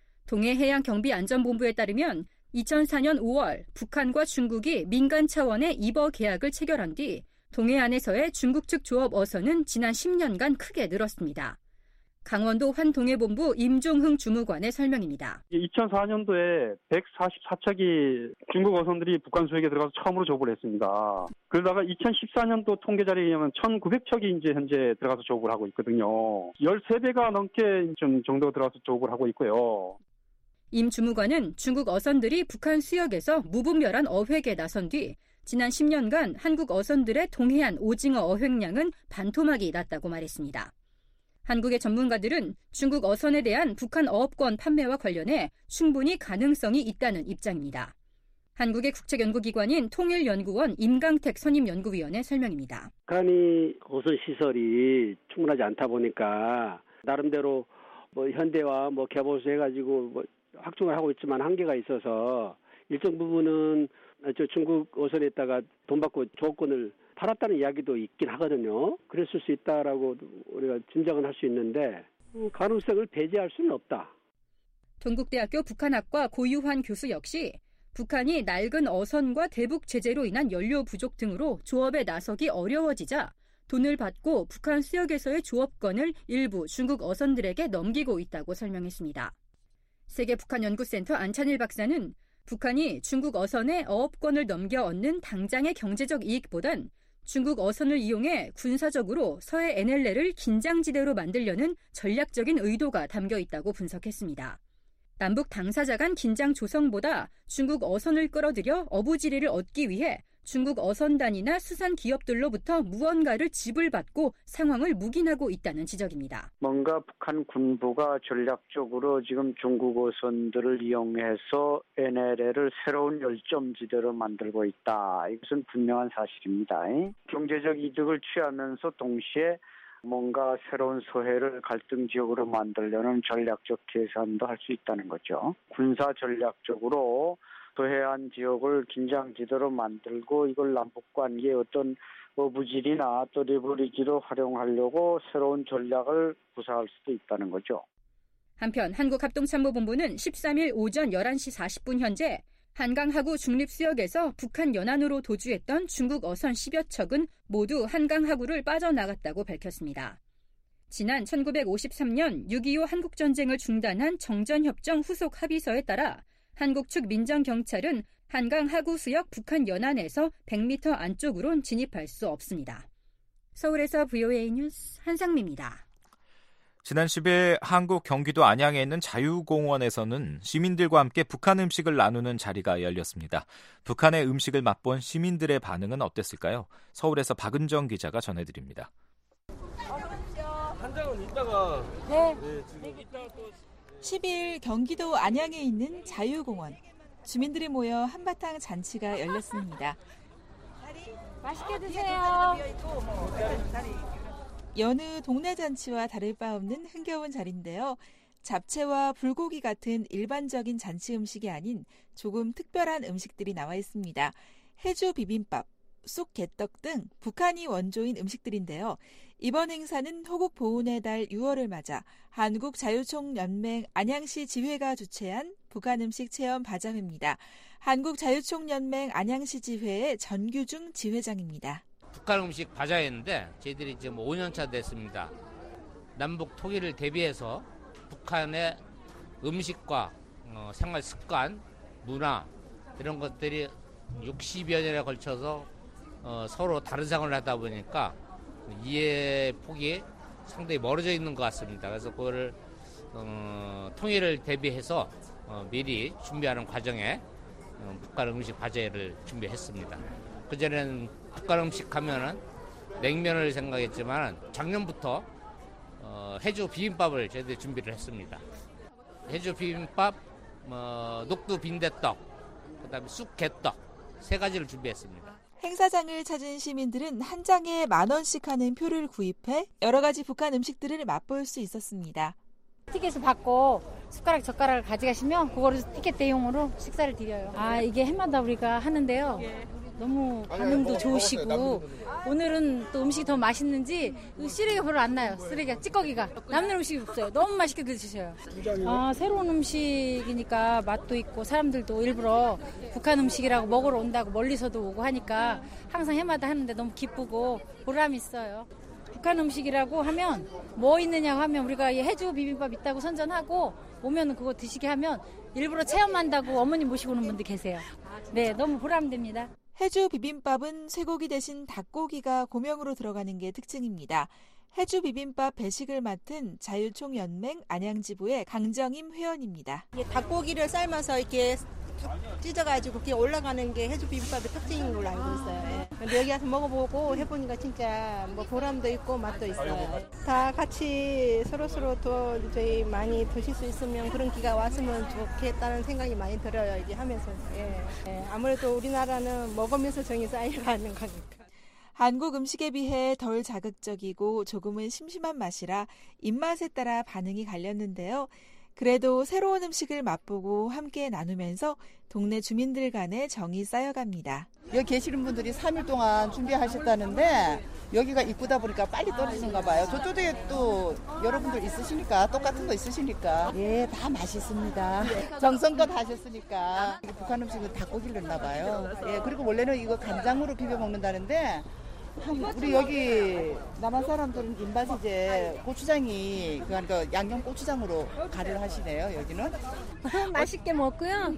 동해해양경비안전본부에 따르면 이천사 년 오월 북한과 중국이 민간 차원의 입어 계약을 체결한 뒤 동해안에서의 중국 측 조업 어선은 지난 십 년간 크게 늘었습니다. 강원도 환동해본부 임종흥 주무관의 설명입니다. 이천사 년도에 백사십사 척이 중국 어선들이 북한 수역에 들어가서 처음으로 조업을 했습니다. 그러다가 이천십사 년도 통계 자료에 의하면 천구백 척이 이제 현재 들어가서 조업을 하고 있거든요. 십삼 배가 넘게 좀 정도 들어가서 조업을 하고 있고요. 임 주무관은 중국 어선들이 북한 수역에서 무분별한 어획에 나선 뒤 지난 십 년간 한국 어선들의 동해안 오징어 어획량은 반토막이 났다고 말했습니다. 한국의 전문가들은 중국 어선에 대한 북한 어업권 판매와 관련해 충분히 가능성이 있다는 입장입니다. 한국의 국책연구기관인 통일연구원 임강택 선임연구위원의 설명입니다. 북한이 어선 시설이 충분하지 않다 보니까 나름대로 뭐 현대화, 뭐 개보수 해가지고 뭐 확충을 하고 있지만 한계가 있어서 일정 부분은 저 중국 어선에다가 돈 받고 조건을 팔았다는 이야기도 있긴 하거든요. 그랬을 수 있다라고 우리가 짐작은 할 수 있는데 가능성을 배제할 수는 없다. 동국대학교 북한학과 고유환 교수 역시 북한이 낡은 어선과 대북 제재로 인한 연료 부족 등으로 조업에 나서기 어려워지자 돈을 받고 북한 수역에서의 조업권을 일부 중국 어선들에게 넘기고 있다고 설명했습니다. 세계북한연구센터 안찬일 박사는 북한이 중국 어선에 어업권을 넘겨 얻는 당장의 경제적 이익보단 중국 어선을 이용해 군사적으로 서해 엔엘엘을 긴장지대로 만들려는 전략적인 의도가 담겨 있다고 분석했습니다. 남북 당사자 간 긴장 조성보다 중국 어선을 끌어들여 어부지리를 얻기 위해 중국 어선단이나 수산 기업들로부터 무언가를 지불받고 상황을 묵인하고 있다는 지적입니다. 뭔가 북한 군부가 전략적으로 지금 중국 어선들을 이용해서 엔엘엘을 새로운 열점지대로 만들고 있다. 이것은 분명한 사실입니다. 경제적 이득을 취하면서 동시에 뭔가 새로운 서해를 갈등 지역으로 만들려는 전략적 계산도 할 수 있다는 거죠. 군사 전략적으로 서해안 지역을 긴장지대로 만들고 이걸 남북관계의 어떤 어부질이나 또 리버리지로 활용하려고 새로운 전략을 구사할 수도 있다는 거죠. 한편 한국합동참모본부는 십삼 일 오전 열한 시 사십 분 현재 한강 하구 중립수역에서 북한 연안으로 도주했던 중국 어선 십여 척은 모두 한강 하구를 빠져나갔다고 밝혔습니다. 지난 천구백오십삼 년 육이오 한국전쟁을 중단한 정전협정 후속 합의서에 따라 한국 측 민정경찰은 한강 하구수역 북한 연안에서 백 미터 안쪽으론 진입할 수 없습니다. 서울에서 브이오에이 뉴스 한상미입니다. 지난 십 일 한국 경기도 안양에 있는 자유공원에서는 시민들과 함께 북한 음식을 나누는 자리가 열렸습니다. 북한의 음식을 맛본 시민들의 반응은 어땠을까요? 서울에서 박은정 기자가 전해드립니다. 한 장은 이따가 네. 네, 지금 이따가 또 십 일 경기도 안양에 있는 자유공원. 주민들이 모여 한바탕 잔치가 열렸습니다. 맛있게 드세요. 여느 동네 잔치와 다를 바 없는 흥겨운 자리인데요. 잡채와 불고기 같은 일반적인 잔치 음식이 아닌 조금 특별한 음식들이 나와 있습니다. 해주 비빔밥, 쑥개떡 등 북한이 원조인 음식들인데요. 이번 행사는 호국 보훈의 달 유월을 맞아 한국자유총연맹 안양시 지회가 주최한 북한 음식 체험 바자회입니다. 한국자유총연맹 안양시 지회의 전규중 지회장입니다. 북한 음식 바자회인데 저희들이 지금 오 년 차 됐습니다. 남북 통일을 대비해서 북한의 음식과 어, 생활 습관, 문화 이런 것들이 육십여 년에 걸쳐서 어, 서로 다른 생활을 하다 보니까 이해 폭이 상당히 멀어져 있는 것 같습니다. 그래서 그거를 어, 통일을 대비해서 어, 미리 준비하는 과정에 어, 북한 음식 바자회를 준비했습니다. 그전에는 북한 음식 하면은 냉면을 생각했지만 작년부터 어, 해주 비빔밥을 저희들이 준비를 했습니다. 해주 비빔밥, 어, 녹두 빈대떡, 그다음에 쑥개떡 세 가지를 준비했습니다. 행사장을 찾은 시민들은 한 장에 만 원씩 하는 표를 구입해 여러 가지 북한 음식들을 맛볼 수 있었습니다. 티켓을 받고 숟가락 젓가락을 가져가시면 그거를 티켓 대용으로 식사를 드려요. 아, 이게 해마다 우리가 하는데요. 너무 반응도 좋으시고 오늘은 또 음식이 더 맛있는지 쓰레기가 별로 안 나요. 쓰레기가 찌꺼기가 남는 음식이 없어요. 너무 맛있게 드셔요. 아, 새로운 음식이니까 맛도 있고 사람들도 일부러 북한 음식이라고 먹으러 온다고 멀리서도 오고 하니까 항상 해마다 하는데 너무 기쁘고 보람이 있어요. 북한 음식이라고 하면 뭐 있느냐고 하면 우리가 해주 비빔밥 있다고 선전하고 오면 그거 드시게 하면 일부러 체험한다고 어머니 모시고 오는 분들 계세요. 네, 너무 보람됩니다. 해주 비빔밥은 쇠고기 대신 닭고기가 고명으로 들어가는 게 특징입니다. 해주 비빔밥 배식을 맡은 자유총연맹 안양지부의 강정임 회원입니다. 닭고기를 삶아서 이렇게 찢어가지고 그게 올라가는 게 해주 비빔밥의 특징인 걸로 알고 있어요. 근데 여기 와서 먹어보고 해보니까 진짜 뭐 보람도 있고 맛도 있어요. 다 같이 서로서로 더 저희 많이 드실 수 있으면 그런 기가 왔으면 좋겠다는 생각이 많이 들어요. 이제 하면서. 예. 예. 아무래도 우리나라는 먹으면서 정이 쌓여가는 거니까. 한국 음식에 비해 덜 자극적이고 조금은 심심한 맛이라 입맛에 따라 반응이 갈렸는데요. 그래도 새로운 음식을 맛보고 함께 나누면서 동네 주민들 간의 정이 쌓여갑니다. 여기 계시는 분들이 삼 일 동안 준비하셨다는데 여기가 입구다 보니까 빨리 떨어지는가 봐요. 저쪽에 또 여러분들 있으시니까 똑같은 거 있으시니까 예, 다 맛있습니다. 정성껏 하셨으니까 북한 음식은 닭고기를 넣나 봐요. 예, 그리고 원래는 이거 간장으로 비벼 먹는다는데 우리 여기 남한 사람들은 입맛이제 고추장이 그러니까 양념 고추장으로 가려를 하시네요. 여기는 맛있게 먹고요.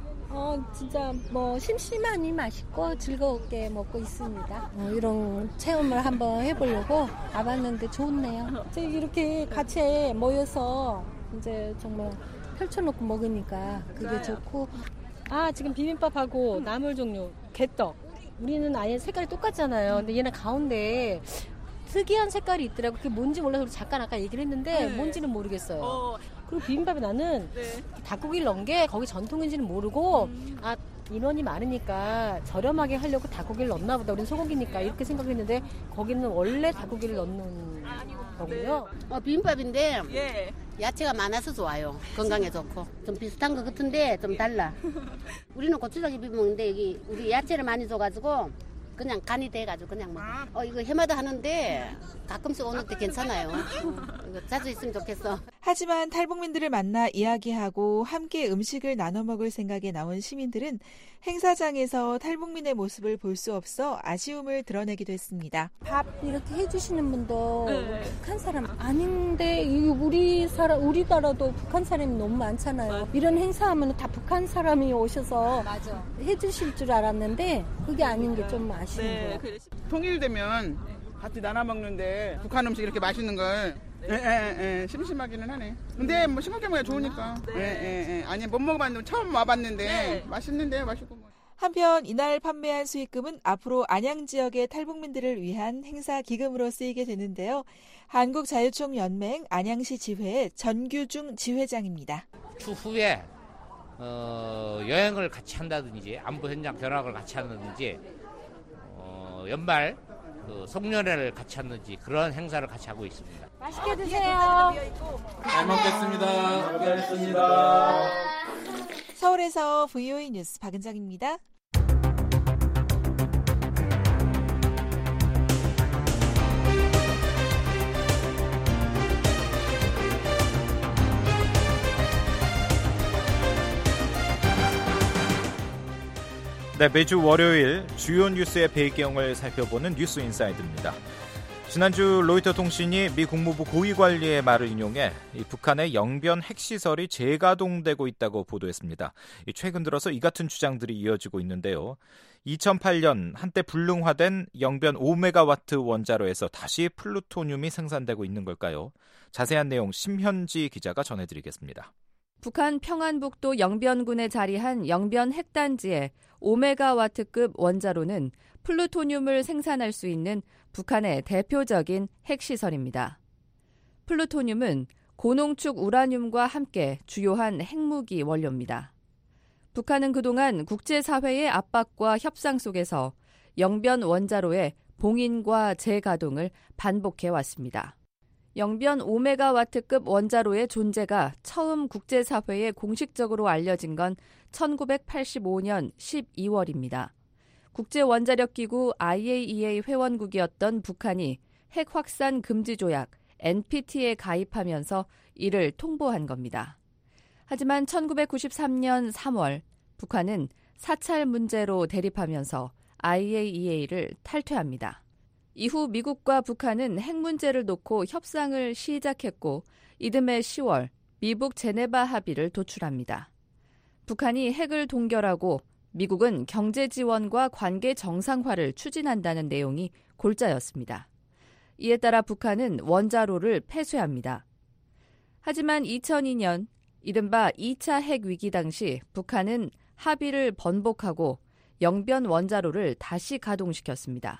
어 진짜 뭐 심심하니 맛있고 즐겁게 먹고 있습니다. 어, 이런 체험을 한번 해보려고 와봤는데 좋네요. 저희 이렇게 같이 모여서 이제 정말 펼쳐놓고 먹으니까 그게 좋고. 아 지금 비빔밥하고 나물 종류 개떡. 우리는 아예 색깔이 똑같잖아요. 근데 얘는 가운데 특이한 색깔이 있더라고. 그게 뭔지 몰라서 우리 잠깐 아까 얘기를 했는데 네. 뭔지는 모르겠어요. 어. 그리고 비빔밥에 나는 네. 닭고기를 넣은 게 거기 전통인지는 모르고 음. 아 인원이 많으니까 저렴하게 하려고 닭고기를 넣나 보다. 우리는 소고기니까 이렇게 생각했는데 거기는 원래 닭고기를 넣는 거고요. 네. 어, 비빔밥인데 예. 야채가 많아서 좋아요. 건강에 좋고. 좀 비슷한 것 같은데 좀 달라. 우리는 고추장에 비벼 먹는데 여기 우리 야채를 많이 줘가지고 그냥 간이 돼가지고 그냥 뭐. 어 이거 해마다 하는데 가끔씩 오는 때 괜찮아요. 어, 이거 자주 있으면 좋겠어. 하지만 탈북민들을 만나 이야기하고 함께 음식을 나눠 먹을 생각에 나온 시민들은 행사장에서 탈북민의 모습을 볼 수 없어 아쉬움을 드러내기도 했습니다. 밥 이렇게 해주시는 분도 네. 북한 사람 아닌데 우리 사람 우리나라도 북한 사람이 너무 많잖아요. 이런 행사하면 다 북한 사람이 오셔서 맞아. 해주실 줄 알았는데 그게 아닌 게 좀 아쉬운 네. 거예요. 통일되면 같이 나눠 먹는데 북한 음식 이렇게 맛있는 걸 네. 에, 에, 에, 심심하기는 하네. 근데 뭐 싱겁게 먹어야 좋으니까. 네. 에, 에, 에. 아니 못 먹어봤는데 처음 와봤는데 네. 맛있는데 맛있고. 뭐. 한편 이날 판매한 수익금은 앞으로 안양 지역의 탈북민들을 위한 행사 기금으로 쓰이게 되는데요. 한국자유총연맹 안양시 지회의 전규중 지회장입니다. 추후에 어, 여행을 같이 한다든지 안보 현장 견학을 같이 한다든지 어, 연말 그 송년회를 같이 하는지 그런 행사를 같이 하고 있습니다. 맛있게 드세요. 잘 먹겠습니다. 고생하셨습니다. 서울에서 브이오에이 뉴스 박은정입니다. 네, 매주 월요일 주요 뉴스의 배경을 살펴보는 뉴스 인사이드입니다. 지난주 로이터 통신이 미 국무부 고위관리의 말을 인용해 이 북한의 영변 핵시설이 재가동되고 있다고 보도했습니다. 이 최근 들어서 이 같은 주장들이 이어지고 있는데요. 이천팔 년 한때 불능화된 영변 오 메가와트 원자로에서 다시 플루토늄이 생산되고 있는 걸까요? 자세한 내용 심현지 기자가 전해드리겠습니다. 북한 평안북도 영변군에 자리한 영변 핵단지의 오 메가와트급 원자로는 플루토늄을 생산할 수 있는 북한의 대표적인 핵시설입니다. 플루토늄은 고농축 우라늄과 함께 주요한 핵무기 원료입니다. 북한은 그동안 국제사회의 압박과 협상 속에서 영변 원자로의 봉인과 재가동을 반복해왔습니다. 영변 오 메가와트급 원자로의 존재가 처음 국제사회에 공식적으로 알려진 건 천구백팔십오 년 십이월입니다. 국제원자력기구 아이에이이에이 회원국이었던 북한이 핵 확산 금지 조약 엔피티에 가입하면서 이를 통보한 겁니다. 하지만 천구백구십삼 년 삼월 북한은 사찰 문제로 대립하면서 아이에이이에이를 탈퇴합니다. 이후 미국과 북한은 핵 문제를 놓고 협상을 시작했고 이듬해 시월 미북 제네바 합의를 도출합니다. 북한이 핵을 동결하고 미국은 경제 지원과 관계 정상화를 추진한다는 내용이 골자였습니다. 이에 따라 북한은 원자로를 폐쇄합니다. 하지만 이천이 년 이른바 이 차 핵위기 당시 북한은 합의를 번복하고 영변 원자로를 다시 가동시켰습니다.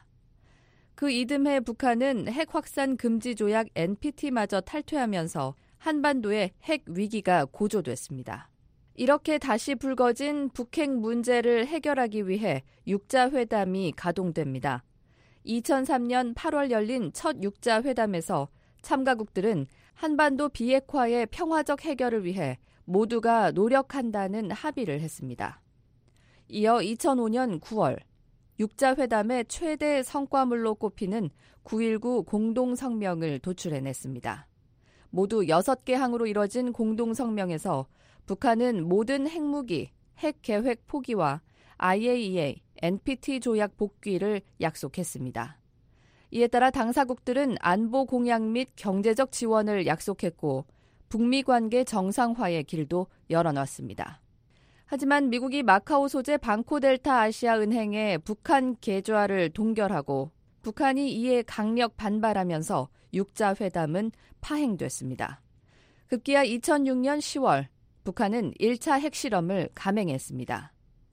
그 이듬해 북한은 핵 확산 금지 조약 엔피티마저 탈퇴하면서 한반도의 핵 위기가 고조됐습니다. 이렇게 다시 불거진 북핵 문제를 해결하기 위해 육자 회담이 가동됩니다. 이천삼 년 팔월 열린 첫 육자 회담에서 참가국들은 한반도 비핵화의 평화적 해결을 위해 모두가 노력한다는 합의를 했습니다. 이어 이천오 년 구월 육자 회담의 최대 성과물로 꼽히는 구일구 공동성명을 도출해냈습니다. 모두 여섯 개 항으로 이뤄진 공동성명에서 북한은 모든 핵무기, 핵계획 포기와 아이에이이에이, 엔피티 조약 복귀를 약속했습니다. 이에 따라 당사국들은 안보 공약 및 경제적 지원을 약속했고 북미 관계 정상화의 길도 열어놨습니다. 하지만 미국이 마카오 소재 방코델타 아시아 은행의 북한 계좌를 동결하고 북한이 이에 강력 반발하면서 육자 회담은 파행됐습니다. 급기야 이천육 년 시월 북한은 일 차 핵실험을 감행했습니다.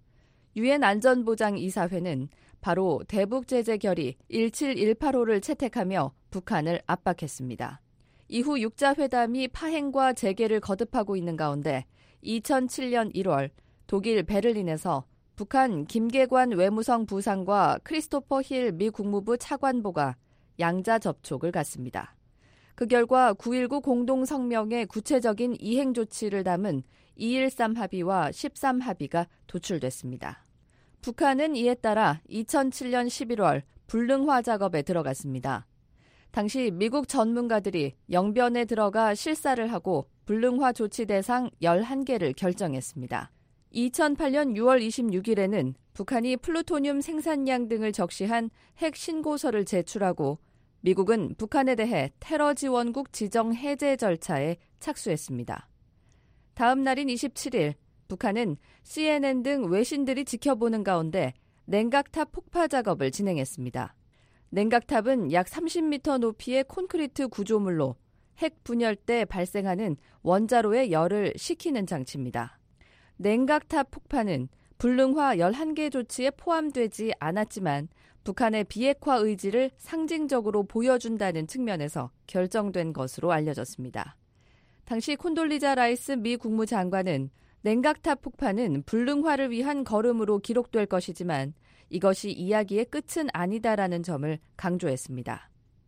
유엔 안전보장이사회는 바로 대북 제재 결의 일칠일팔 호를 채택하며 북한을 압박했습니다. 이후 육자 회담이 파행과 재개를 거듭하고 있는 가운데 이천칠 년 일월 독일 베를린에서 북한 김계관 외무성 부상과 크리스토퍼 힐 미 국무부 차관보가 양자 접촉을 갖습니다. 그 결과 구일구 공동성명의 구체적인 이행 조치를 담은 이백십삼 합의와 십삼 합의가 도출됐습니다. 북한은 이에 따라 이천칠 년 십일월 불능화 작업에 들어갔습니다. 당시 미국 전문가들이 영변에 들어가 실사를 하고 불능화 조치 대상 열한 개를 결정했습니다. 이천팔 년 유월 이십육일에는 북한이 플루토늄 생산량 등을 적시한 핵 신고서를 제출하고 미국은 북한에 대해 테러 지원국 지정 해제 절차에 착수했습니다. 다음 날인 이십칠일 북한은 씨엔엔 등 외신들이 지켜보는 가운데 냉각탑 폭파 작업을 진행했습니다. 냉각탑은 약 삼십 미터 높이의 콘크리트 구조물로 핵 분열 때 발생하는 원자로의 열을 식히는 장치입니다. 냉각탑 폭파는 불능화 열한 개 조치에 포함되지 않았지만 북한의 비핵화 의지를 상징적으로 보여준다는 측면에서 결정된 것으로 알려졌습니다. 당시 콘돌리자 라이스 미 국무장관은 냉각탑 폭파는 불능화를 위한 걸음으로 기록될 것이지만 이것이 이야기의 끝은 아니다라는 점을 강조했습니다.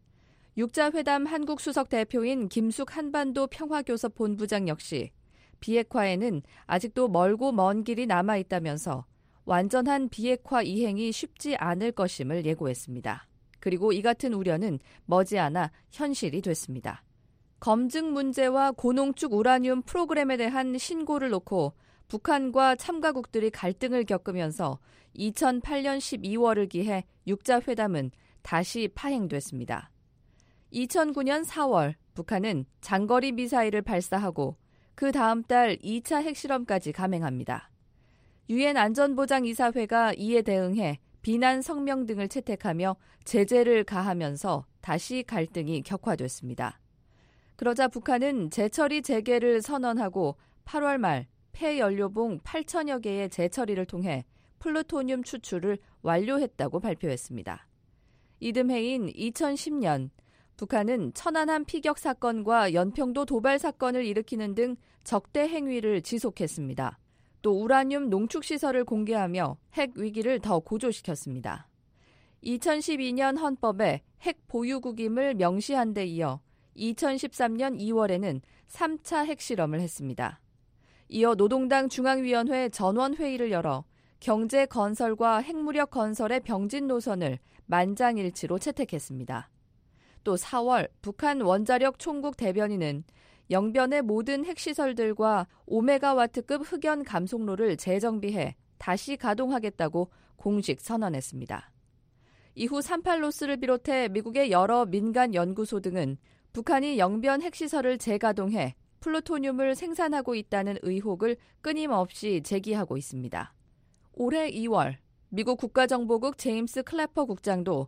육자회담 한국 수석 대표인 김숙 한반도 평화교섭 본부장 역시 비핵화에는 아직도 멀고 먼 길이 남아있다면서 완전한 비핵화 이행이 쉽지 않을 것임을 예고했습니다. 그리고 이 같은 우려는 머지않아 현실이 됐습니다. 검증 문제와 고농축 우라늄 프로그램에 대한 신고를 놓고 북한과 참가국들이 갈등을 겪으면서 이천팔 년 십이월을 기해 육자회담은 다시 파행됐습니다. 이천구 년 사월 북한은 장거리 미사일을 발사하고 그 다음 달 이 차 핵실험까지 감행합니다. 유엔 안전보장이사회가 이에 대응해 비난 성명 등을 채택하며 제재를 가하면서 다시 갈등이 격화됐습니다. 그러자 북한은 재처리 재개를 선언하고 팔월 말 폐연료봉 팔천여 개의 재처리를 통해 플루토늄 추출을 완료했다고 발표했습니다. 이듬해인 이천십 년 북한은 천안함 피격 사건과 연평도 도발 사건을 일으키는 등 적대 행위를 지속했습니다. 또 우라늄 농축시설을 공개하며 핵 위기를 더 고조시켰습니다. 이천십이 년 헌법에 핵 보유국임을 명시한 데 이어 이천십삼 년 이월에는 삼 차 핵실험을 했습니다. 이어 노동당 중앙위원회 전원회의를 열어 경제 건설과 핵무력 건설의 병진 노선을 만장일치로 채택했습니다. 또 사월 북한 원자력 총국 대변인은 영변의 모든 핵시설들과 오메가와트급 흑연 감속로를 재정비해 다시 가동하겠다고 공식 선언했습니다. 이후 삼팔로스를 비롯해 미국의 여러 민간 연구소 등은 북한이 영변 핵시설을 재가동해 플루토늄을 생산하고 있다는 의혹을 끊임없이 제기하고 있습니다. 올해 이월 미국 국가정보국 제임스 클래퍼 국장도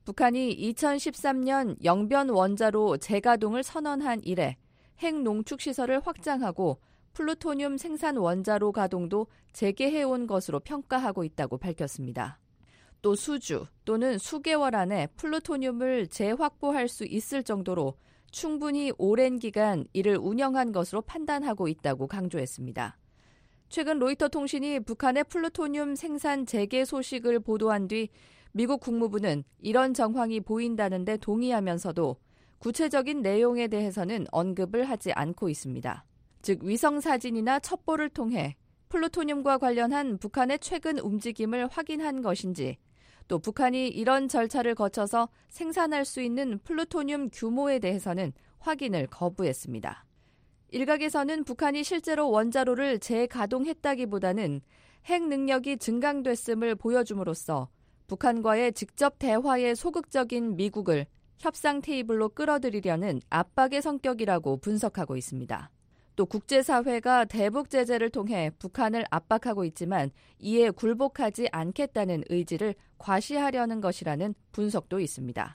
북한이 이천십삼 년 영변 원자로 재가동을 선언한 이래 핵농축시설을 확장하고 플루토늄 생산 원자로 가동도 재개해온 것으로 평가하고 있다고 밝혔습니다. 또 수주 또는 수개월 안에 플루토늄을 재확보할 수 있을 정도로 충분히 오랜 기간 이를 운영한 것으로 판단하고 있다고 강조했습니다. 최근 로이터 통신이 북한의 플루토늄 생산 재개 소식을 보도한 뒤 미국 국무부는 이런 정황이 보인다는 데 동의하면서도 구체적인 내용에 대해서는 언급을 하지 않고 있습니다. 즉 위성 사진이나 첩보를 통해 플루토늄과 관련한 북한의 최근 움직임을 확인한 것인지 또 북한이 이런 절차를 거쳐서 생산할 수 있는 플루토늄 규모에 대해서는 확인을 거부했습니다. 일각에서는 북한이 실제로 원자로를 재가동했다기보다는 핵 능력이 증강됐음을 보여줌으로써 북한과의 직접 대화에 소극적인 미국을 협상 테이블로 끌어들이려는 압박의 성격이라고 분석하고 있습니다. 또 국제사회가 대북 제재를 통해 북한을 압박하고 있지만 이에 굴복하지 않겠다는 의지를 과시하려는 것이라는 분석도 있습니다.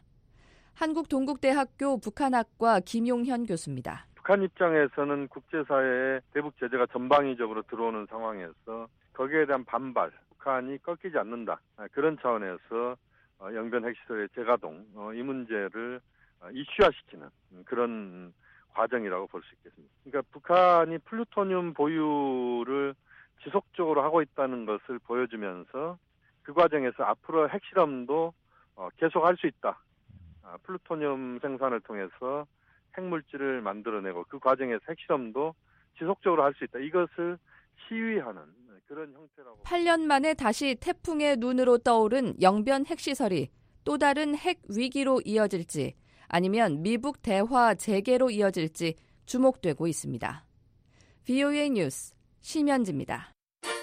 한국동국대학교 북한학과 김용현 교수입니다. 북한 입장에서는 국제사회에 대북 제재가 전방위적으로 들어오는 상황에서 거기에 대한 반발, 북한이 꺾이지 않는다. 그런 차원에서 영변 핵시설의 재가동, 이 문제를 이슈화시키는 그런 과정이라고 볼 수 있겠습니다. 그러니까 북한이 플루토늄 보유를 지속적으로 하고 있다는 것을 보여주면서 그 과정에서 앞으로 핵실험도 계속할 수 있다. 플루토늄 생산을 통해서 핵물질을 만들어내고 그 과정에서 핵실험도 지속적으로 할 수 있다. 이것을 시위하는 그런 형태라고. 팔 년 만에 다시 태풍의 눈으로 떠오른 영변 핵시설이 또 다른 핵 위기로 이어질지 아니면 미북 대화 재개로 이어질지 주목되고 있습니다. 브이오에이 뉴스 심현지입니다.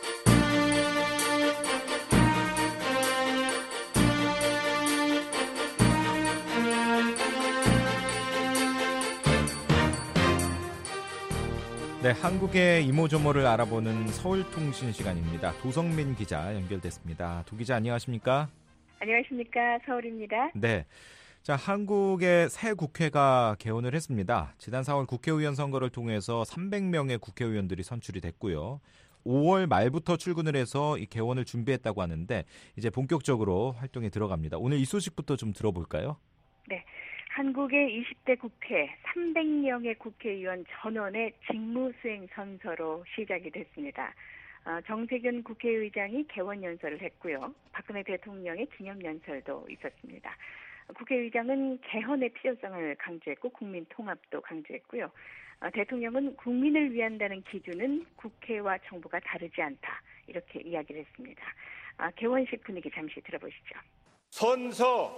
네, 한국의 이모저모를 알아보는 서울통신 시간입니다. 도성민 기자 연결됐습니다. 도 기자 안녕하십니까? 안녕하십니까? 서울입니다. 네. 자, 한국의 새 국회가 개원을 했습니다. 지난 사월 국회의원 선거를 통해서 삼백 명의 국회의원들이 선출이 됐고요. 오월 말부터 출근을 해서 이 개원을 준비했다고 하는데 이제 본격적으로 활동에 들어갑니다. 오늘 이 소식부터 좀 들어볼까요? 네. 한국의 이십 대 국회 삼백 명의 국회의원 전원의 직무수행 선서로 시작이 됐습니다. 어, 정세균 국회의장이 개원 연설을 했고요. 박근혜 대통령의 기념 연설도 있었습니다. 국회의장은 개헌의 필요성을 강조했고 국민 통합도 강조했고요. 어, 대통령은 국민을 위한다는 기준은 국회와 정부가 다르지 않다. 이렇게 이야기를 했습니다. 어, 개원식 분위기 잠시 들어보시죠. 선서,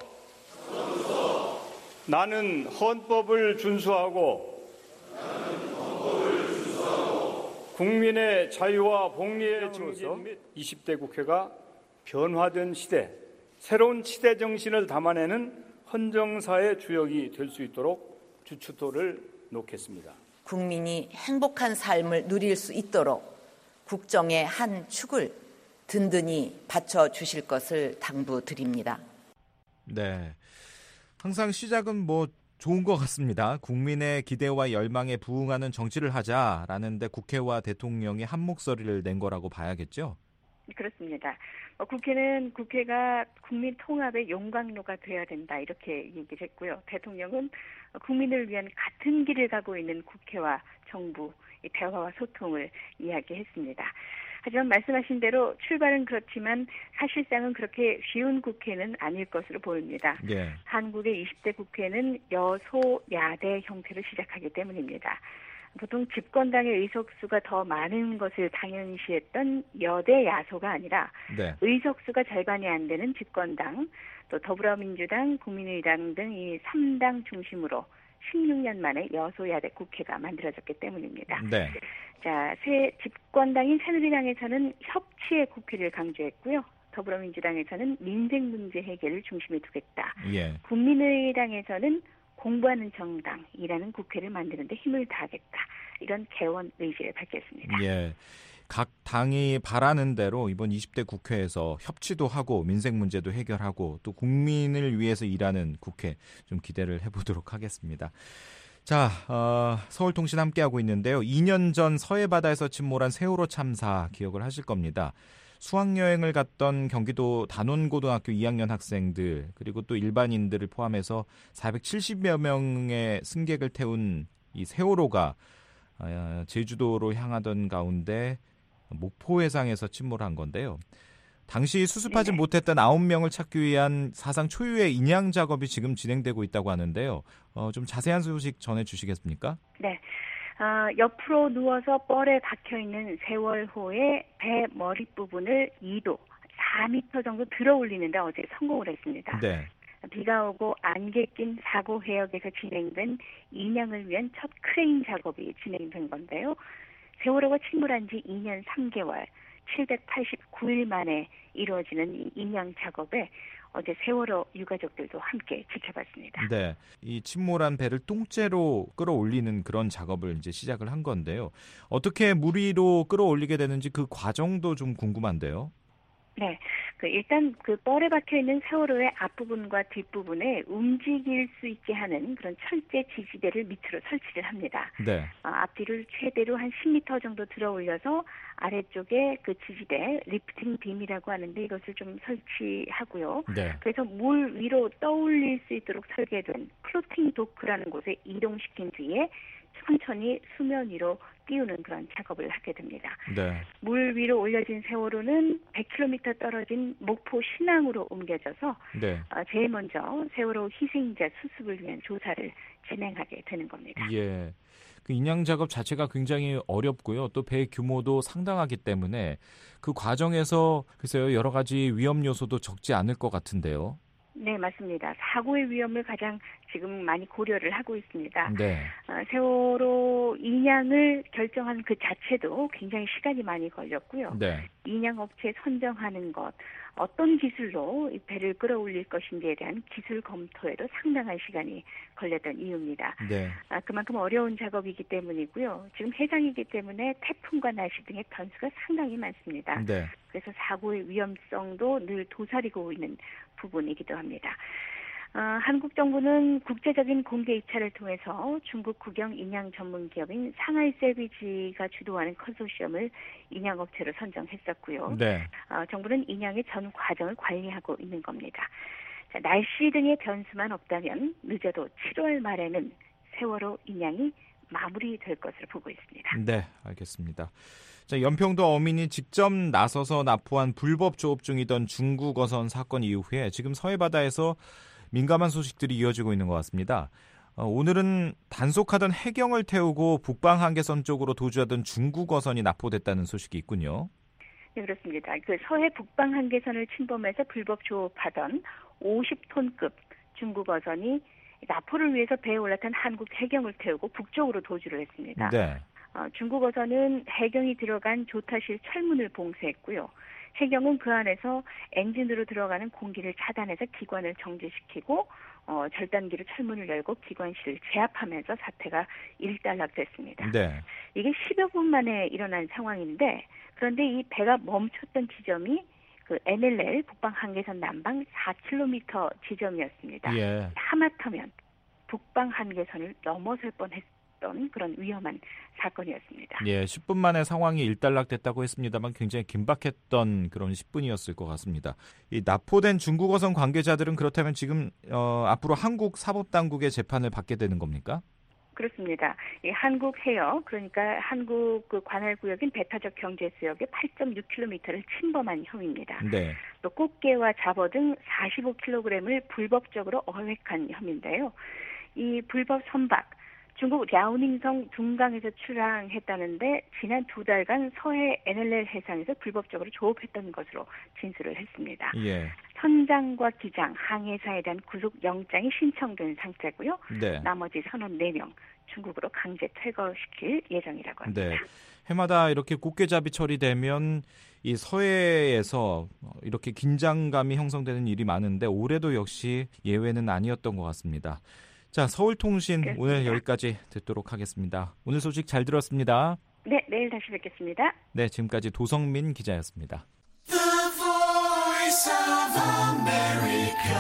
선서. 나는 헌법을 준수하고, 나는 헌법을 준수하고 국민의 자유와 복리의 증진 및 이십 대 국회가 변화된 시대, 새로운 시대 정신을 담아내는 헌정사의 주역이 될 수 있도록 주춧돌을 놓겠습니다. 국민이 행복한 삶을 누릴 수 있도록 국정의 한 축을 든든히 받쳐주실 것을 당부드립니다. 네, 항상 시작은 뭐 좋은 것 같습니다. 국민의 기대와 열망에 부응하는 정치를 하자라는데 국회와 대통령이 한 목소리를 낸 거라고 봐야겠죠? 그렇습니다. 어, 국회는 국회가 국민 통합의 용광로가 돼야 된다 이렇게 얘기를 했고요. 대통령은 국민을 위한 같은 길을 가고 있는 국회와 정부 이 대화와 소통을 이야기했습니다. 하지만 말씀하신 대로 출발은 그렇지만 사실상은 그렇게 쉬운 국회는 아닐 것으로 보입니다. 네. 한국의 이십 대 국회는 여소야대 형태로 시작하기 때문입니다. 보통 집권당의 의석수가 더 많은 것을 당연시했던 여대 야소가 아니라 네. 의석수가 절반이 안 되는 집권당, 또 더불어민주당, 국민의당 등 이 삼 당 중심으로 십육 년 만에 여소야대 국회가 만들어졌기 때문입니다. 네. 자, 새 집권당인 새누리당에서는 협치의 국회를 강조했고요. 더불어민주당에서는 민생 문제 해결을 중심에 두겠다. 예. 국민의당에서는 공부하는 정당이라는 국회를 만드는 데 힘을 다하겠다. 이런 개원 의지를 밝혔습니다. 예. 각 당이 바라는 대로 이번 이십 대 국회에서 협치도 하고 민생 문제도 해결하고 또 국민을 위해서 일하는 국회 좀 기대를 해보도록 하겠습니다. 자, 어, 서울통신 함께하고 있는데요. 이 년 전 서해바다에서 침몰한 세월호 참사 기억을 하실 겁니다. 수학여행을 갔던 경기도 단원고등학교 이 학년 학생들 그리고 또 일반인들을 포함해서 사백칠십여 명의 승객을 태운 이 세월호가 제주도로 향하던 가운데 목포 해상에서 침몰한 건데요. 당시 수습하지 네네. 못했던 아홉 명을 찾기 위한 사상 초유의 인양 작업이 지금 진행되고 있다고 하는데요. 어, 좀 자세한 소식 전해주시겠습니까? 네. 어, 옆으로 누워서 뻘에 박혀있는 세월호의 배 머리 부분을 이 도, 사 미터 정도 들어 올리는데 어제 성공을 했습니다. 네. 비가 오고 안개 낀 사고 해역에서 진행된 인양을 위한 첫 크레인 작업이 진행된 건데요. 세월호가 침몰한 지 이 년 삼 개월, 칠백팔십구 일 만에 이루어지는 이 인양 작업에 어제 세월호 유가족들도 함께 지켜봤습니다. 네, 이 침몰한 배를 똥째로 끌어올리는 그런 작업을 이제 시작을 한 건데요. 어떻게 물 위로 끌어올리게 되는지 그 과정도 좀 궁금한데요. 네, 그 일단 그 뻘에 박혀 있는 세월호의 앞부분과 뒷부분에 움직일 수 있게 하는 그런 철제 지지대를 밑으로 설치를 합니다. 네. 어, 앞뒤를 최대로 한 십 미터 정도 들어 올려서 아래쪽에 그 지지대 리프팅 빔이라고 하는데 이것을 좀 설치하고요. 네. 그래서 물 위로 떠올릴 수 있도록 설계된 플로팅 도크라는 곳에 이동시킨 뒤에 천천히 수면 위로 띄우는 그런 작업을 하게 됩니다. 네. 물 위로 올려진 세월호는 백 킬로미터 떨어진 목포 신항으로 옮겨져서 네. 어, 제일 먼저 세월호 희생자 수습을 위한 조사를 진행하게 되는 겁니다. 예. 그 인양 작업 자체가 굉장히 어렵고요. 또 배 규모도 상당하기 때문에 그 과정에서 글쎄요 여러 가지 위험 요소도 적지 않을 것 같은데요. 네, 맞습니다. 사고의 위험을 가장 지금 많이 고려를 하고 있습니다. 네. 어, 세월호 인양을 결정한 그 자체도 굉장히 시간이 많이 걸렸고요. 네. 인양 업체 선정하는 것, 어떤 기술로 이 배를 끌어올릴 것인지에 대한 기술 검토에도 상당한 시간이 걸렸던 이유입니다. 네. 아, 그만큼 어려운 작업이기 때문이고요. 지금 해상이기 때문에 태풍과 날씨 등의 변수가 상당히 많습니다. 네. 그래서 사고의 위험성도 늘 도사리고 있는 부분이기도 합니다. 어, 한국 정부는 국제적인 공개 입찰을 통해서 중국 국영 인양 전문 기업인 상하이 세비지가 주도하는 컨소시엄을 인양 업체로 선정했었고요. 네. 어, 정부는 인양의 전 과정을 관리하고 있는 겁니다. 자, 날씨 등의 변수만 없다면 늦어도 칠월 말에는 세월호 인양이 마무리될 것으로 보고 있습니다. 네, 알겠습니다. 자, 연평도 어민이 직접 나서서 납포한 불법 조업 중이던 중국 어선 사건 이후에 지금 서해바다에서 민감한 소식들이 이어지고 있는 것 같습니다. 어, 오늘은 단속하던 해경을 태우고 북방 한계선 쪽으로 도주하던 중국 어선이 납포됐다는 소식이 있군요. 네, 그렇습니다. 그 서해 북방 한계선을 침범해서 불법 조업하던 오십 톤급 중국 어선이 납포를 위해서 배에 올라탄 한국 해경을 태우고 북쪽으로 도주를 했습니다. 네. 어, 중국 어선은 해경이 들어간 조타실 철문을 봉쇄했고요. 해경은 그 안에서 엔진으로 들어가는 공기를 차단해서 기관을 정지시키고 어, 절단기로 철문을 열고 기관실을 제압하면서 사태가 일단락됐습니다. 네. 이게 십여 분 만에 일어난 상황인데 그런데 이 배가 멈췄던 지점이 그 엔엘엘 북방 한계선 남방 사 킬로미터 지점이었습니다. 예. 하마터면 북방 한계선을 넘어설 뻔했던 그런 위험한 사건이었습니다. 예, 십 분 만에 상황이 일단락됐다고 했습니다만 굉장히 긴박했던 그런 십 분이었을 것 같습니다. 이 납포된 중국 어선 관계자들은 그렇다면 지금 어, 앞으로 한국 사법당국의 재판을 받게 되는 겁니까? 그렇습니다. 이 한국 해역, 그러니까 한국 그 관할구역인 배타적 경제수역의 팔 점 육 킬로미터를 침범한 혐의입니다. 네. 또 꽃게와 잡어 등 사십오 킬로그램을 불법적으로 어획한 혐의인데요. 이 불법 선박, 중국 랴오닝성 둥강에서 출항했다는데 지난 두 달간 서해 엔엘엘 해상에서 불법적으로 조업했던 것으로 진술을 했습니다. 예. 선장과 기장, 항해사에 대한 구속 영장이 신청된 상태고요. 네. 나머지 선원 네 명 중국으로 강제 퇴거시킬 예정이라고 합니다. 네. 해마다 이렇게 꽃게잡이 처리되면 이 서해에서 이렇게 긴장감이 형성되는 일이 많은데 올해도 역시 예외는 아니었던 것 같습니다. 자, 서울통신 그렇습니다. 오늘 여기까지 듣도록 하겠습니다. 오늘 소식 잘 들었습니다. 네, 내일 다시 뵙겠습니다. 네, 지금까지 도성민 기자였습니다. The Voice of America,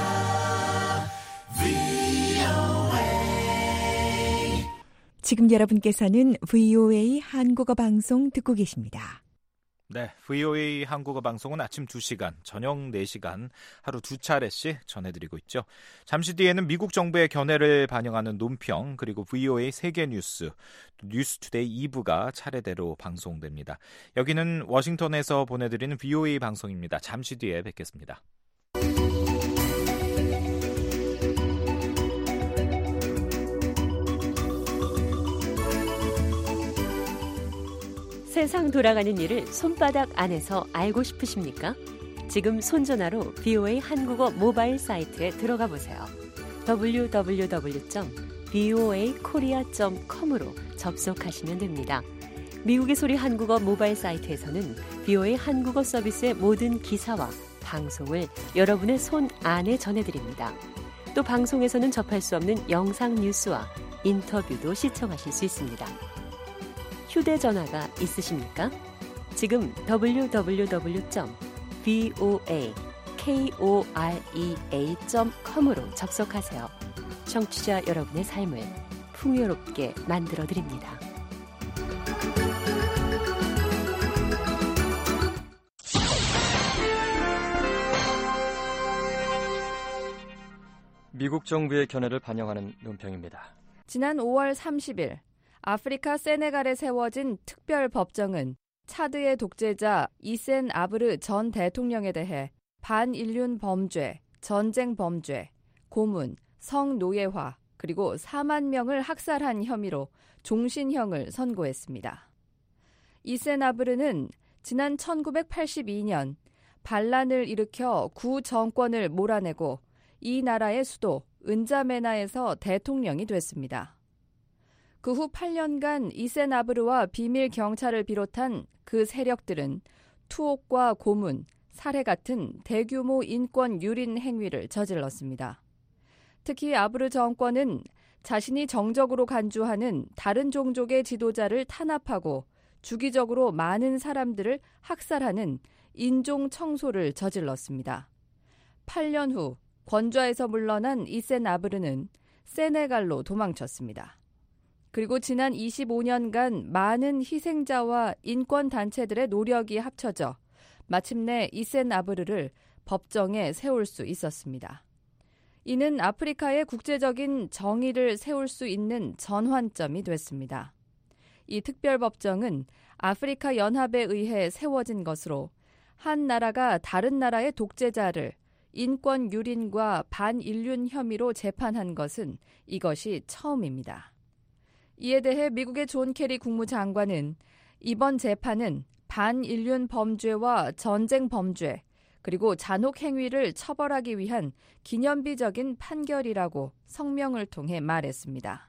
브이오에이. 지금 여러분께서는 브이오에이 한국어 방송 듣고 계십니다. 네, 브이오에이 한국어 방송은 아침 두 시간, 저녁 네 시간 하루 두 차례씩 전해드리고 있죠. 잠시 뒤에는 미국 정부의 견해를 반영하는 논평, 그리고 브이오에이 세계 뉴스, 뉴스투데이 이 부가 차례대로 방송됩니다. 여기는 워싱턴에서 보내드리는 브이오에이 방송입니다. 잠시 뒤에 뵙겠습니다. 세상 돌아가는 일을 손바닥 안에서 알고 싶으십니까? 지금 손전화로 브이오에이 한국어 모바일 사이트에 들어가 보세요. 더블유 더블유 더블유 점 브이오에이 코리아 점 컴으로 접속하시면 됩니다. 미국의 소리 한국어 모바일 사이트에서는 브이오에이 한국어 서비스의 모든 기사와 방송을 여러분의 손 안에 전해드립니다. 또 방송에서는 접할 수 없는 영상 뉴스와 인터뷰도 시청하실 수 있습니다. 휴대전화가 있으십니까? 지금 더블유 더블유 더블유 점 브이오에이 코리아 점 컴으로 접속하세요. 청취자 여러분의 삶을 풍요롭게 만들어드립니다. 미국 정부의 견해를 반영하는 논평입니다. 지난 오월 삼십일 아프리카 세네갈에 세워진 특별 법정은 차드의 독재자 이센 아브르 전 대통령에 대해 반인륜 범죄, 전쟁 범죄, 고문, 성노예화, 그리고 사만 명을 학살한 혐의로 종신형을 선고했습니다. 이센 아브르는 지난 천구백팔십이 년 반란을 일으켜 구 정권을 몰아내고 이 나라의 수도 은자메나에서 대통령이 됐습니다. 그 후 팔 년간 이센 아브르와 비밀 경찰을 비롯한 그 세력들은 투옥과 고문, 살해 같은 대규모 인권 유린 행위를 저질렀습니다. 특히 아브르 정권은 자신이 정적으로 간주하는 다른 종족의 지도자를 탄압하고 주기적으로 많은 사람들을 학살하는 인종 청소를 저질렀습니다. 팔 년 후 권좌에서 물러난 이센 아브르는 세네갈로 도망쳤습니다. 그리고 지난 이십오 년간 많은 희생자와 인권단체들의 노력이 합쳐져 마침내 이센 아브르를 법정에 세울 수 있었습니다. 이는 아프리카의 국제적인 정의를 세울 수 있는 전환점이 됐습니다. 이 특별법정은 아프리카 연합에 의해 세워진 것으로 한 나라가 다른 나라의 독재자를 인권 유린과 반인륜 혐의로 재판한 것은 이것이 처음입니다. 이에 대해 미국의 존 케리 국무장관은 이번 재판은 반인륜 범죄와 전쟁 범죄, 그리고 잔혹 행위를 처벌하기 위한 기념비적인 판결이라고 성명을 통해 말했습니다.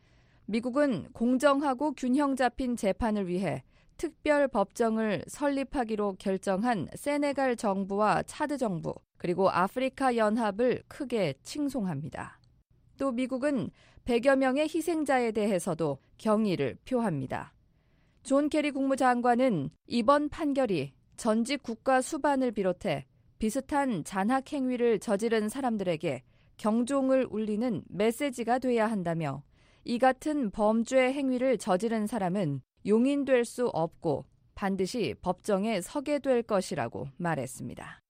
미국은 공정하고 균형 잡힌 재판을 위해 특별 법정을 설립하기로 결정한 세네갈 정부와 차드 정부, 그리고 아프리카 연합을 크게 칭송합니다. 또 미국은 백여 명의 희생자에 대해서도 경의를 표합니다. 존 케리 국무장관은 이번 판결이 전직 국가 수반을 비롯해 비슷한 잔학 행위를 저지른 사람들에게 경종을 울리는 메시지가 돼야 한다며 이 같은 범죄 행위를 저지른 사람은 용인될 수 없고 반드시 법정에 서게 될 것이라고 말했습니다.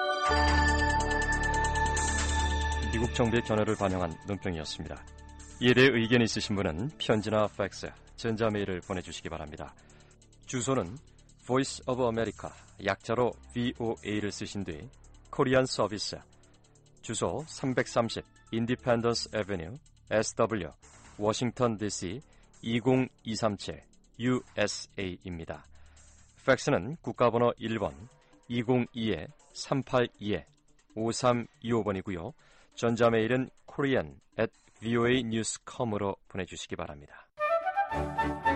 미국 정부의 견해를 반영한 논평이었습니다. 이에 대해 의견이 있으신 분은 편지나 팩스, 전자메일을 보내주시기 바랍니다. 주소는 Voice of America, 약자로 브이오에이를 쓰신 뒤 코리안 서비스, 주소 삼백삼십 인디펜던스 애베뉴, 에스더블유, 워싱턴 디씨 이공이삼칠 유에스에이입니다. 팩스는 국가번호 일 번 이공이 삼팔이 오삼이오 번이고요. 전자메일은 korean at 브이오에이 뉴스 닷컴으로 보내주시기 바랍니다.